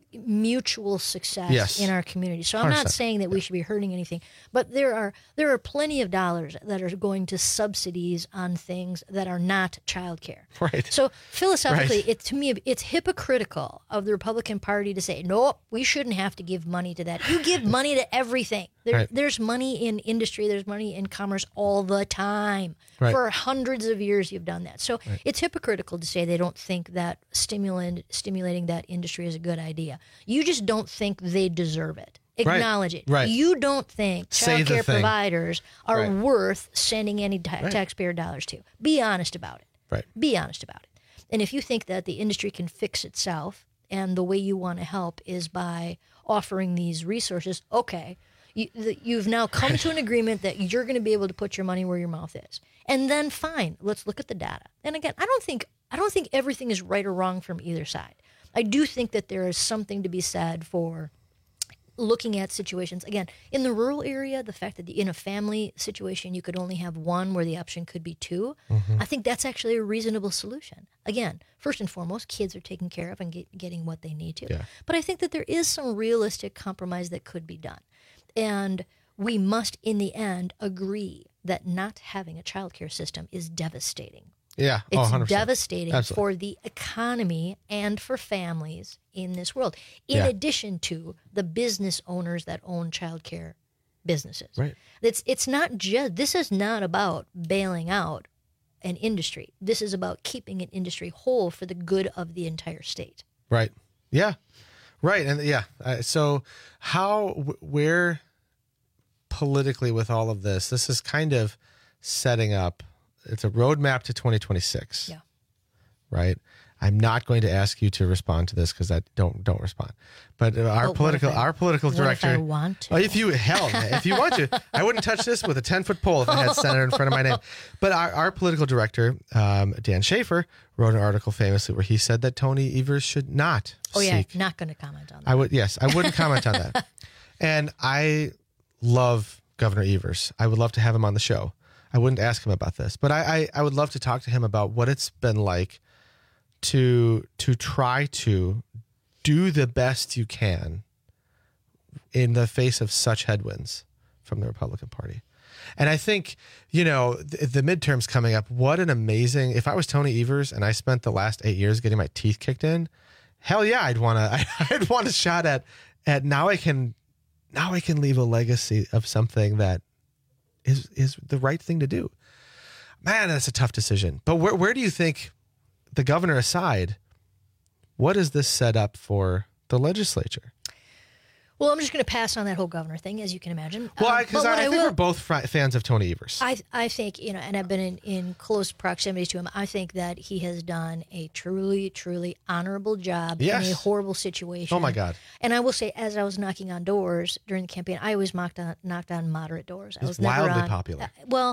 mutual success in our community. So I'm 100%. not saying that we should be hurting anything, but there are plenty of dollars that are going to subsidies on things that are not childcare. Right. So philosophically, to me, it's hypocritical of the Republican Party to say, nope, we shouldn't have to give money to that. You give money to everything. There's money in industry. There's money in commerce all the time. Right. For hundreds of years, you've done that. So it's hypocritical to say they don't think that stimulating that industry is a good idea. You just don't think they deserve it. Acknowledge it. Right. You don't think child care providers are Right. worth sending any taxpayer dollars to. Be honest about it. Right. Be honest about it. And if you think that the industry can fix itself and the way you want to help is by offering these resources, okay, you've now come to an agreement that you're going to be able to put your money where your mouth is. And then fine, let's look at the data. And again, I don't think everything is right or wrong from either side. I do think that there is something to be said for looking at situations, again, in the rural area, the fact that in a family situation you could only have one where the option could be two, I think that's actually a reasonable solution. Again, first and foremost, kids are taken care of and getting what they need to. Yeah. But I think that there is some realistic compromise that could be done. And we must, in the end, agree that not having a childcare system is devastating. Yeah. It's 100%. devastating Absolutely. for the economy and for families in this world, in addition to the business owners that own childcare businesses. Right. It's not just, this is not about bailing out an industry. This is about keeping an industry whole for the good of the entire state. Right. Yeah. Right. And so where politically with all of this is kind of setting up, it's a roadmap to 2026. Yeah. Right. I'm not going to ask you to respond to this because I don't respond. But our political director. If I want to. If you want to, I wouldn't touch this with a 10-foot pole if I had senator in front of my name. But our political director, Dan Schaefer, wrote an article famously where he said that Tony Evers should not. Not going to comment on that. I wouldn't comment on that. And I love Governor Evers. I would love to have him on the show. I wouldn't ask him about this, but I would love to talk to him about what it's been like to try to do the best you can in the face of such headwinds from the Republican Party. And I think, the midterms coming up, what an amazing, if I was Tony Evers and I spent the last 8 years getting my teeth kicked in, hell yeah, I'd want a shot at now I can leave a legacy of something that is the right thing to do. Man, that's a tough decision. But where do you think, the governor aside, what is this set up for the legislature? Well, I'm just going to pass on that whole governor thing, as you can imagine. Well, because I think we're both fans of Tony Evers. I think, and I've been in close proximity to him, I think that he has done a truly, truly honorable job in a horrible situation. Oh, my God. And I will say, as I was knocking on doors during the campaign, I always knocked on moderate doors. I was wildly never popular.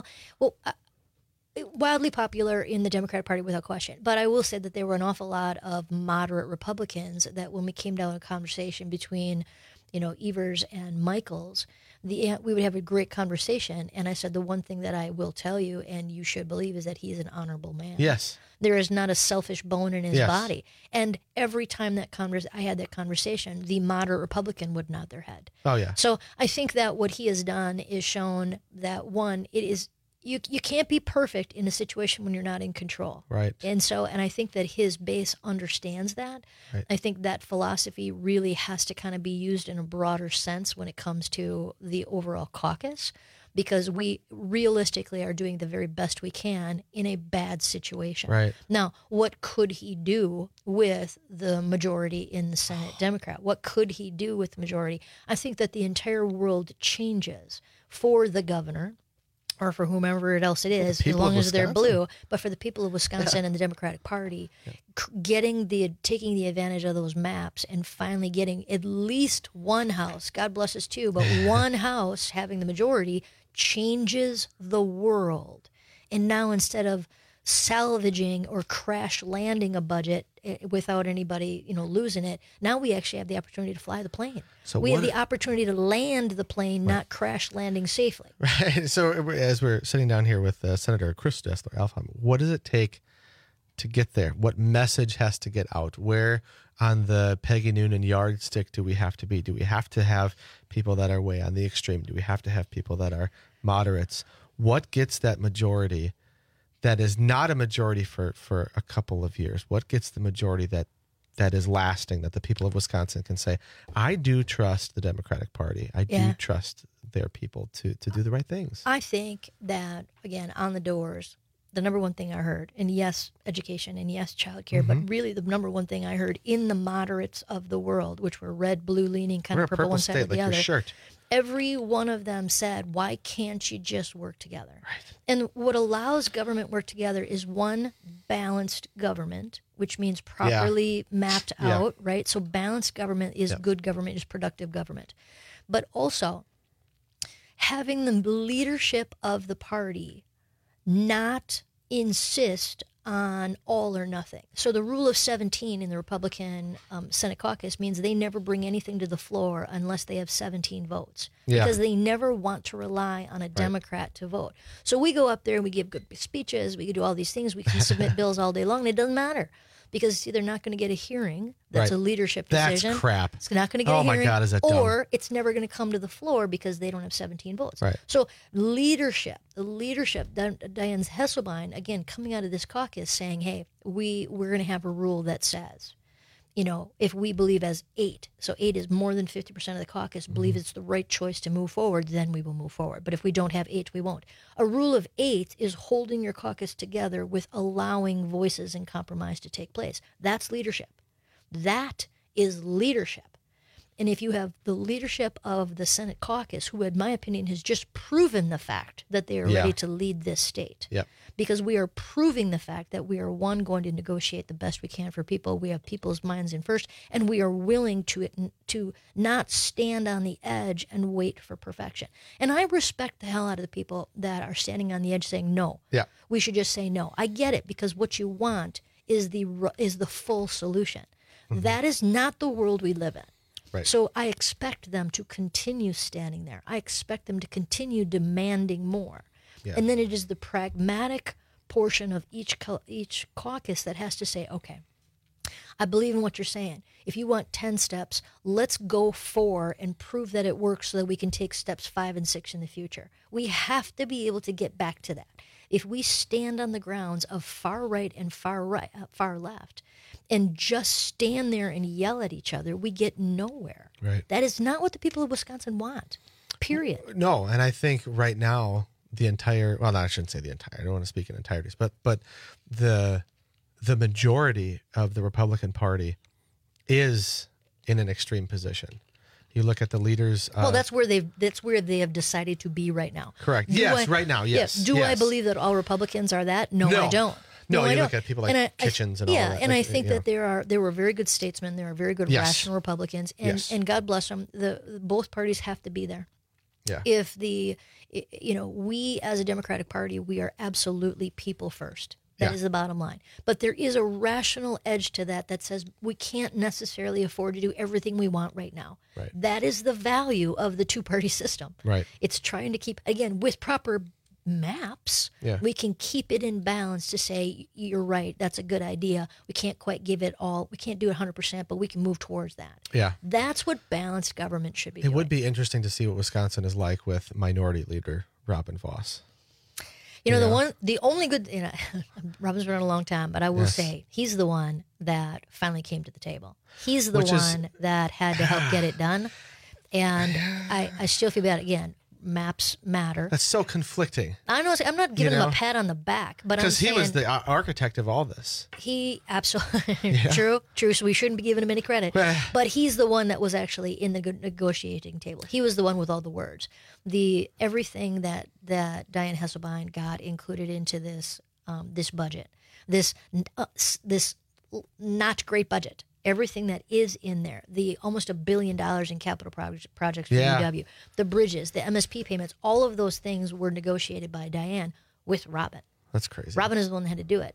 Wildly popular in the Democratic Party without question. But I will say that there were an awful lot of moderate Republicans that when we came down to a conversation between, Evers and Michaels, we would have a great conversation. And I said, the one thing that I will tell you, and you should believe, is that he's an honorable man. Yes. There is not a selfish bone in his body. And every time I had that conversation, the moderate Republican would nod their head. Oh, yeah. So I think that what he has done is shown that, one, it is... You can't be perfect in a situation when you're not in control. Right. And I think that his base understands that. Right. I think that philosophy really has to kind of be used in a broader sense when it comes to the overall caucus, because we realistically are doing the very best we can in a bad situation. Right. Now, what could he do with the majority in the Senate Democrat? What could he do with the majority? I think that the entire world changes for the governor, or for whomever else it is, as long as they're blue. But for the people of Wisconsin and the Democratic Party, taking the advantage of those maps and finally getting at least one house, God bless us too, but one house having the majority changes the world. And now instead of salvaging or crash landing a budget without anybody, losing it, now we actually have the opportunity to fly the plane. So we have the opportunity to land the plane, not crash landing safely. Right. So as we're sitting down here with Senator Chris Destler-Alfheim, what does it take to get there? What message has to get out? Where on the Peggy Noonan yardstick do we have to be? Do we have to have people that are way on the extreme? Do we have to have people that are moderates? What gets that majority that is not a majority for a couple of years? What gets the majority that is lasting, that the people of Wisconsin can say, I do trust the Democratic Party. I do trust their people to do the right things. I think that, again, on the doors, the number one thing I heard, and yes, education, and yes, childcare, but really the number one thing I heard in the moderates of the world, which were red, blue leaning, kind of purple one side or the other. Your shirt. Every one of them said, why can't you just work together? Right. And what allows government work together is one, balanced government, which means properly mapped out, right? So balanced government is good government, is productive government. But also having the leadership of the party not insist on all or nothing. So the rule of 17 in the Republican Senate caucus means they never bring anything to the floor unless they have 17 votes, because they never want to rely on a Democrat to vote. So we go up there and we give good speeches, we can do all these things, we can submit bills all day long, and it doesn't matter. Because they're not going to get a hearing. That's a leadership decision. That's crap. It's not going to get a hearing. Oh my God, is that or it's never going to come to the floor because they don't have 17 votes. Right. So the leadership, Diane Hesselbein, again, coming out of this caucus saying, hey, we're going to have a rule that says, if we believe as 8, so 8 is more than 50% of the caucus, believe it's the right choice to move forward, then we will move forward. But if we don't have 8, we won't. A rule of 8 is holding your caucus together with allowing voices and compromise to take place. That's leadership. That is leadership. And if you have the leadership of the Senate caucus, who, in my opinion, has just proven the fact that they are ready to lead this state. Yep. Because we are proving the fact that we are, one, going to negotiate the best we can for people. We have people's minds in first, and we are willing to not stand on the edge and wait for perfection. And I respect the hell out of the people that are standing on the edge saying no. Yeah. We should just say no. I get it, because what you want is the full solution. Mm-hmm. That is not the world we live in. Right. So I expect them to continue standing there. I expect them to continue demanding more. Yeah. And then it is the pragmatic portion of each caucus that has to say, okay, I believe in what you're saying. If you want 10 steps, let's go 4 and prove that it works so that we can take steps 5 and 6 in the future. We have to be able to get back to that. If we stand on the grounds of far right and far left, and just stand there and yell at each other, we get nowhere. Right. That is not what the people of Wisconsin want, period. No, and I think right now the entire, well, I shouldn't say the entire, I don't want to speak in entireties, but the majority of the Republican Party is in an extreme position. You look at the leaders. Well, that's where they have decided to be right now. Correct. Right now. Yes. Yeah. Do I believe that all Republicans are that? No, I don't. No, you look at people like Kitchens and all that. Yeah, and I think that there were very good statesmen. There are very good rational Republicans, and God bless them. Both parties have to be there. Yeah. If we as a Democratic Party, we are absolutely people first. That is the bottom line. But there is a rational edge to that says we can't necessarily afford to do everything we want right now. Right. That is the value of the two-party system. Right. It's trying to keep, again, with proper maps, we can keep it in balance to say, you're right, that's a good idea. We can't quite give it all. We can't do it 100%, but we can move towards that. Yeah. That's what balanced government should be doing. It would be interesting to see what Wisconsin is like with Minority Leader Robin Vos. The only good, Robin's been around a long time, but I will say he's the one that finally came to the table. He's the one that had to help get it done. And I still feel bad again. Maps matter. That's so conflicting. I know. I'm not giving him a pat on the back, but because he was the architect of all this. He absolutely true. So we shouldn't be giving him any credit. But he's the one that was actually in the negotiating table. He was the one with all the words. Everything that Diane Hesselbein got included into this budget, this not great budget. Everything that is in there, the almost $1 billion in capital projects for UW, the bridges, the MSP payments, all of those things were negotiated by Diane with Robin. That's crazy. Robin is the one that had to do it.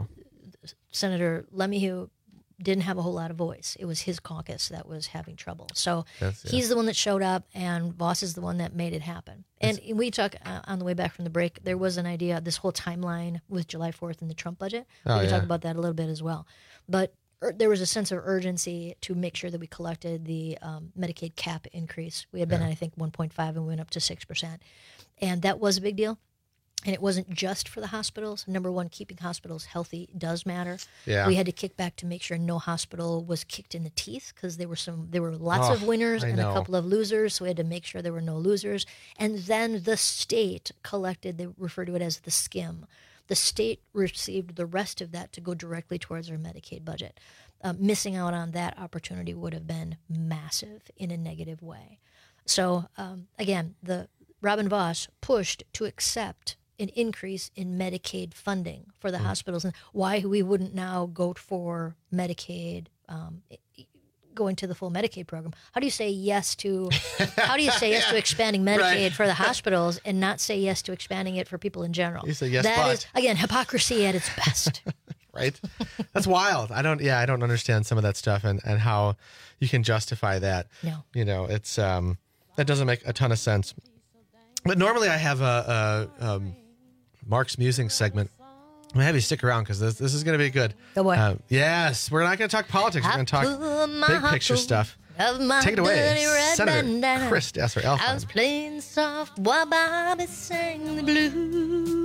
Senator Lemieux didn't have a whole lot of voice. It was his caucus that was having trouble. So he's the one that showed up, and Vos is the one that made it happen. And we talk on the way back from the break, there was an idea, this whole timeline with July 4th and the Trump budget. We can talk about that a little bit as well. But there was a sense of urgency to make sure that we collected the Medicaid cap increase. We had been at, I think, 1.5 and we went up to 6%. And that was a big deal. And it wasn't just for the hospitals. Number one, keeping hospitals healthy does matter. Yeah. We had to kick back to make sure no hospital was kicked in the teeth because there were lots of winners and a couple of losers. So we had to make sure there were no losers. And then the state collected, they refer to it as the skim. The state received the rest of that to go directly towards our Medicaid budget. Missing out on that opportunity would have been massive in a negative way. So, again, the Robin Vos pushed to accept an increase in Medicaid funding for the hospitals, and why we wouldn't now go for Medicaid, going to the full Medicaid program. How do you say yes to expanding Medicaid for the hospitals and not say yes to expanding it for people in general? You say yes, that is, again, hypocrisy at its best. Right? That's wild. I don't understand some of that stuff and how you can justify that. No. It's that doesn't make a ton of sense. But normally I have a Mark's Musing segment. I'm going to have you stick around because this is going to be good. Oh boy. Yes, we're not going to talk politics. We're going to talk big picture stuff. Take it away, Senator Chris Desser-Elfman. I was playing soft while Bobby sang the blues.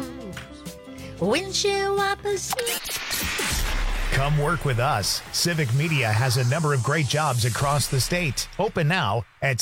Windshield wipers. Come work with us. Civic Media has a number of great jobs across the state. Open now at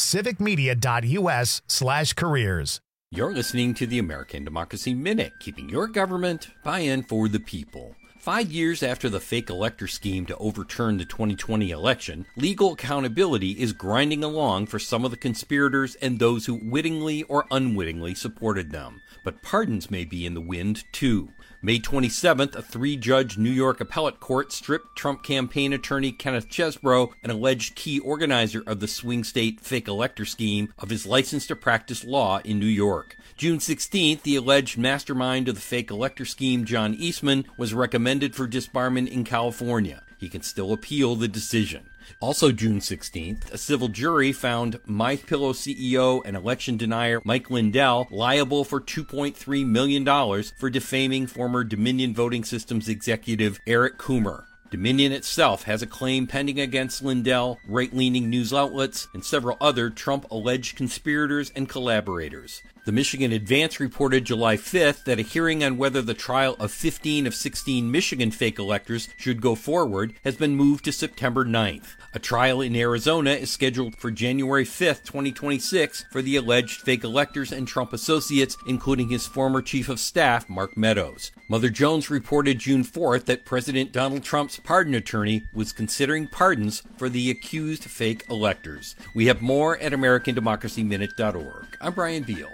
civicmedia.us/careers. You're listening to the American Democracy Minute, keeping your government by and for the people. 5 years after the fake elector scheme to overturn the 2020 election, legal accountability is grinding along for some of the conspirators and those who wittingly or unwittingly supported them. But pardons may be in the wind, too. May 27th, a 3-judge New York appellate court stripped Trump campaign attorney Kenneth Chesebro, an alleged key organizer of the swing state fake elector scheme, of his license to practice law in New York. June 16th, the alleged mastermind of the fake elector scheme, John Eastman, was recommended for disbarment in California. He can still appeal the decision. Also June 16th, a civil jury found MyPillow CEO and election denier Mike Lindell liable for $2.3 million for defaming former Dominion Voting Systems executive Eric Coomer. Dominion itself has a claim pending against Lindell, right-leaning news outlets, and several other Trump-alleged conspirators and collaborators. The Michigan Advance reported July 5th that a hearing on whether the trial of 15 of 16 Michigan fake electors should go forward has been moved to September 9th. A trial in Arizona is scheduled for January 5th, 2026 for the alleged fake electors and Trump associates, including his former chief of staff, Mark Meadows. Mother Jones reported June 4th that President Donald Trump's pardon attorney was considering pardons for the accused fake electors. We have more at AmericanDemocracyMinute.org. I'm Brian Beal.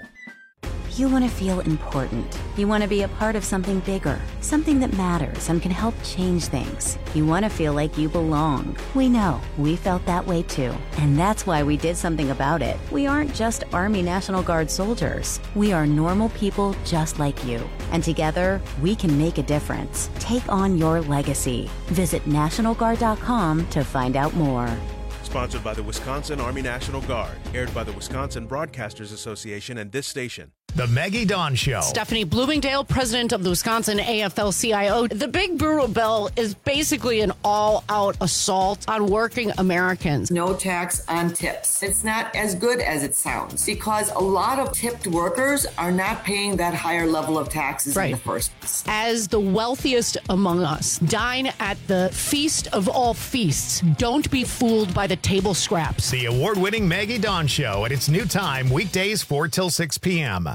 You want to feel important. You want to be a part of something bigger, something that matters and can help change things. You want to feel like you belong. We know. We felt that way too. And that's why we did something about it. We aren't just Army National Guard soldiers. We are normal people just like you. And together, we can make a difference. Take on your legacy. Visit NationalGuard.com to find out more. Sponsored by the Wisconsin Army National Guard. Aired by the Wisconsin Broadcasters Association and this station. The Maggie Dawn Show. Stephanie Bloomingdale, president of the Wisconsin AFL-CIO. The Big Brutal Bill is basically an all-out assault on working Americans. No tax on tips. It's not as good as it sounds because a lot of tipped workers are not paying that higher level of taxes in the first place. As the wealthiest among us, dine at the feast of all feasts. Don't be fooled by the table scraps. The award-winning Maggie Dawn Show at its new time, weekdays 4 till 6 p.m.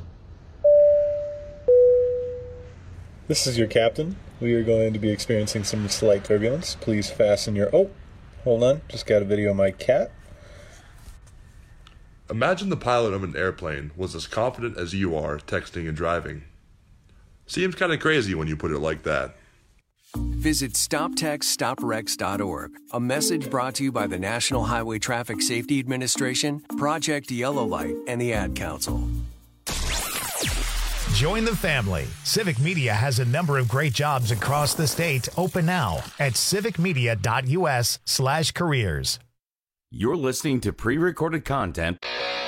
This is your captain. We are going to be experiencing some slight turbulence. Please fasten your... Oh, hold on. Just got a video of my cat. Imagine the pilot of an airplane was as confident as you are texting and driving. Seems kind of crazy when you put it like that. Visit StopTextStopWrecks.org. A message brought to you by the National Highway Traffic Safety Administration, Project Yellow Light, and the Ad Council. Join the family. Civic Media has a number of great jobs across the state open now at civicmedia.us/careers. You're listening to pre-recorded content.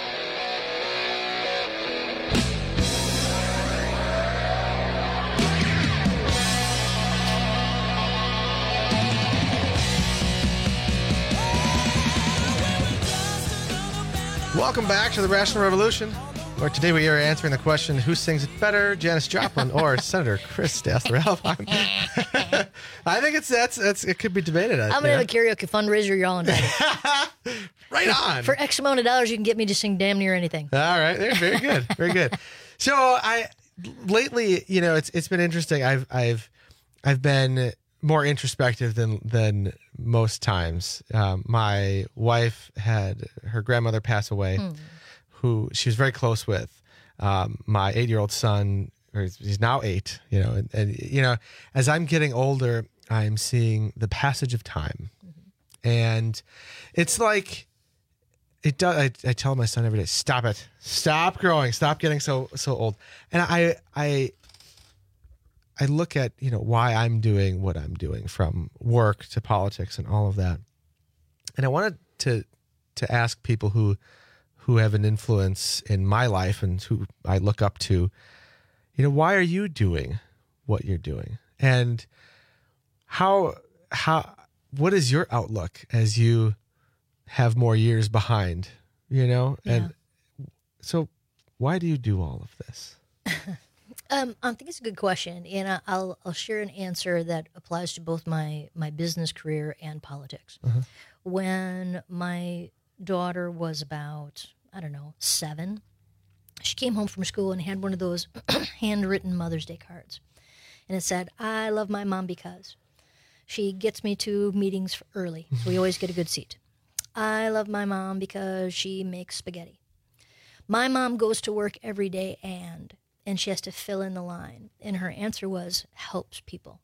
Welcome back to the Rational Revolution, where today we are answering the question, who sings it better, Janis Joplin or Senator Chris Ralph? I think it could be debated. I'm going to have a karaoke fundraiser. You're all invited. Right on. For X amount of dollars, you can get me to sing damn near anything. All right. Very good. Very good. So lately, it's been interesting. I've been more introspective than most times. My wife had her grandmother pass away, who she was very close with. My 8-year-old son, he's now 8. And as I'm getting older, I'm seeing the passage of time, and it's like it does. I tell my son every day, "Stop it! Stop growing! Stop getting so old." And I look at why I'm doing what I'm doing, from work to politics and all of that, and I wanted to ask people who have an influence in my life and who I look up to, why are you doing what you're doing, and what is your outlook as you have more years behind, and so why do you do all of this? I think it's a good question, and I'll share an answer that applies to both my business career and politics. Uh-huh. When my daughter was about, 7, she came home from school and had one of those handwritten Mother's Day cards. And it said, I love my mom because she gets me to meetings early, so we always get a good seat. I love my mom because she makes spaghetti. My mom goes to work every day and she has to fill in the line. And her answer was, helps people.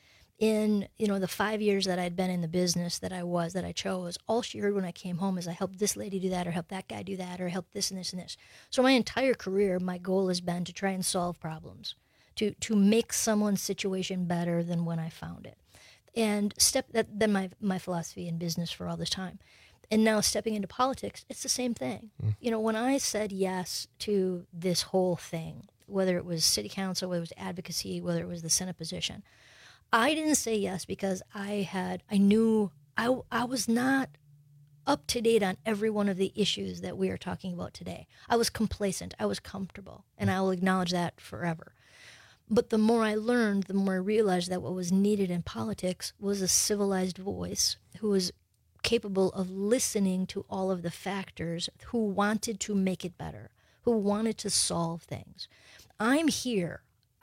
In, the 5 years that I'd been in the business that I chose, all she heard when I came home is I helped this lady do that, or help that guy do that, or help this and this and this. So my entire career, my goal has been to try and solve problems, to make someone's situation better than when I found it. And then my philosophy in business for all this time. And now stepping into politics, it's the same thing. When I said yes to this whole thing, whether it was city council, whether it was advocacy, whether it was the Senate position, I didn't say yes because I knew I was not up to date on every one of the issues that we are talking about today. I was complacent. I was comfortable, and I will acknowledge that forever. But the more I learned, the more I realized that what was needed in politics was a civilized voice who was capable of listening to all of the factors, who wanted to make it better, who wanted to solve things. I am here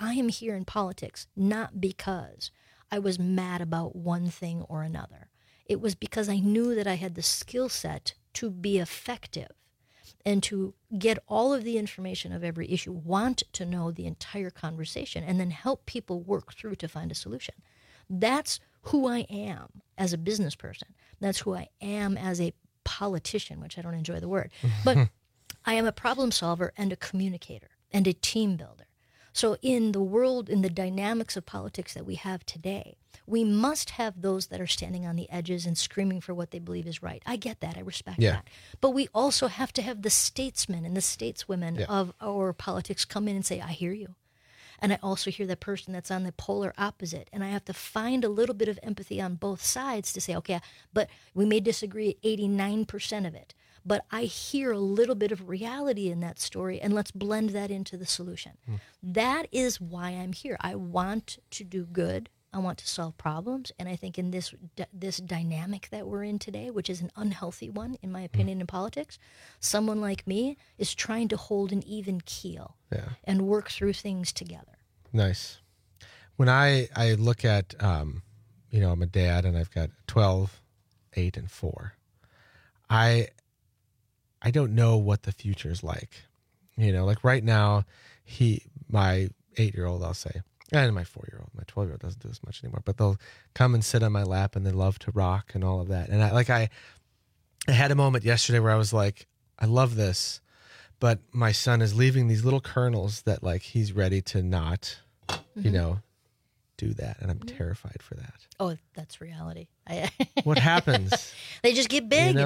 in politics not because I was mad about one thing or another. It was because I knew that I had the skill set to be effective and to get all of the information of every issue, want to know the entire conversation, and then help people work through to find a solution. That's who I am as a business person. That's who I am as a politician, which I don't enjoy the word. But I am a problem solver and a communicator and a team builder. So in the world, in the dynamics of politics that we have today, we must have those that are standing on the edges and screaming for what they believe is right. I get that. I respect that. But we also have to have the statesmen and the stateswomen of our politics come in and say, I hear you. And I also hear the person that's on the polar opposite. And I have to find a little bit of empathy on both sides to say, okay, but we may disagree 89% of it. But I hear a little bit of reality in that story, and let's blend that into the solution. That is why I'm here. I want to do good. I want to solve problems. And I think in this dynamic that we're in today, which is an unhealthy one, in my opinion, in politics, someone like me is trying to hold an even keel and work through things together. Nice. When I look at, I'm a dad, and I've got 12, 8, and 4. I don't know what the future is like. Like right now, my 8-year-old, I'll say, and my 4-year-old, my 12-year-old doesn't do this much anymore, but they'll come and sit on my lap and they love to rock and all of that. And I had a moment yesterday where I was like, I love this, but my son is leaving these little kernels that like he's ready to not, do that. And I'm terrified for that. Oh, that's reality. What happens? They just get big.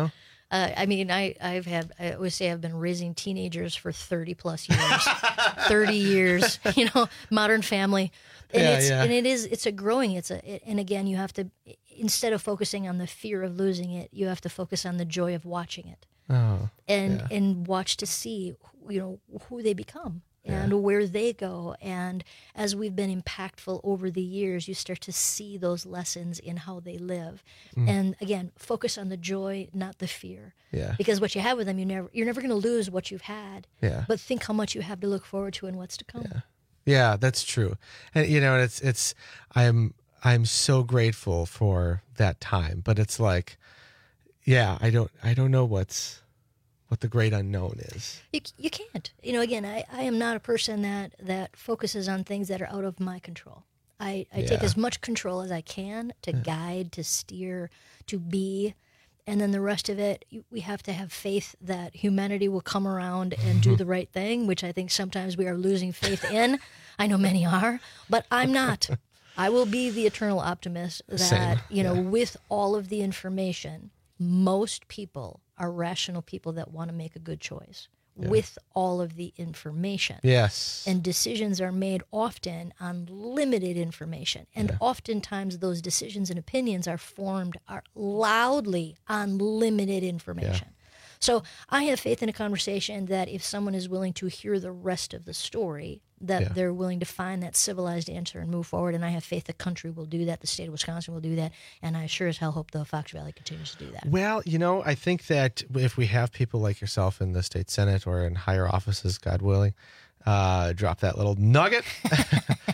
I always say I've been raising teenagers for 30 plus years, 30 years, Modern Family. And it's a growing, and again, you have to, instead of focusing on the fear of losing it, you have to focus on the joy of watching it and watch to see, who they become. And where they go. And as we've been impactful over the years, you start to see those lessons in how they live. And again, focus on the joy, not the fear. Because what you have with them, you're never going to lose what you've had. But think how much you have to look forward to and what's to come. Yeah, that's true. And it's I'm so grateful for that time. But it's like, I don't know what the great unknown is. You can't. Again, I am not a person that focuses on things that are out of my control. I take as much control as I can to guide, to steer, to be, and then the rest of it, we have to have faith that humanity will come around and do the right thing, which I think sometimes we are losing faith in. I know many are, but I'm not. I will be the eternal optimist that, with all of the information, most people are rational people that want to make a good choice with all of the information. Yes. And decisions are made often on limited information. And oftentimes those decisions and opinions are formed loudly on limited information. So I have faith in a conversation that if someone is willing to hear the rest of the story, that they're willing to find that civilized answer and move forward. And I have faith the country will do that, the state of Wisconsin will do that, and I sure as hell hope the Fox Valley continues to do that. Well, I think that if we have people like yourself in the state Senate or in higher offices, God willing, drop that little nugget.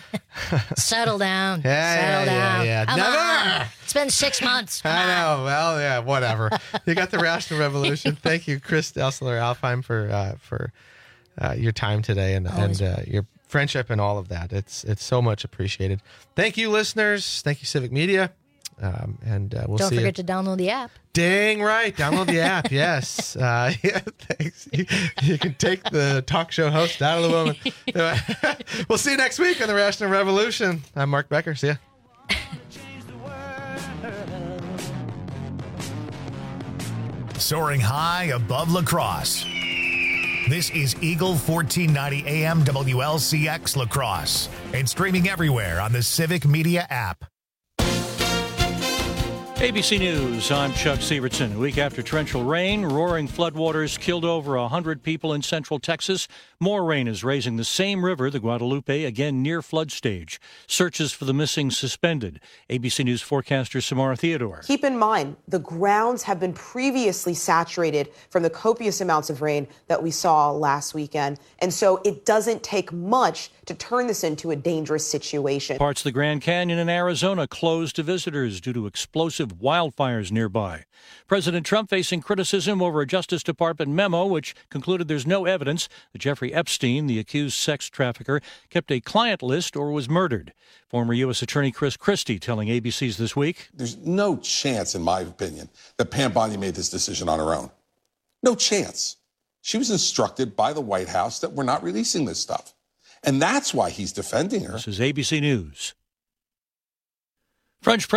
Settle down. Yeah. Come Never. on. It's been 6 months. I know. Well, yeah, whatever. You got the Rational Revolution. Thank you, Chris Elsler-Alfheim, for your time today and your friendship and all of that. It's so much appreciated. Thank you, listeners. Thank you, Civic Media. And we'll Don't see forget to download the app. Dang right. Download the app. Yes. Yeah, thanks. You can take the talk show host out of the woman. We'll see you next week on the Rational Revolution. I'm Mark Becker. See ya. Soaring high above La Crosse. This is Eagle 1490 AM WLCX La Crosse and streaming everywhere on the Civic Media app. ABC News, I'm Chuck Sievertson. A week after torrential rain, roaring floodwaters killed over 100 people in central Texas. More rain is raising the same river, the Guadalupe, again near flood stage. Searches for the missing suspended. ABC News forecaster Samara Theodore. Keep in mind, the grounds have been previously saturated from the copious amounts of rain that we saw last weekend. And so it doesn't take much to turn this into a dangerous situation. Parts of the Grand Canyon in Arizona closed to visitors due to explosive wildfires nearby. President Trump facing criticism over a Justice Department memo which concluded there's no evidence that Jeffrey Epstein, the accused sex trafficker, kept a client list or was murdered. Former U.S. Attorney Chris Christie telling ABC's This Week. There's no chance, in my opinion, that Pam Bondi made this decision on her own. No chance. She was instructed by the White House that we're not releasing this stuff. And that's why he's defending her. This is ABC News. French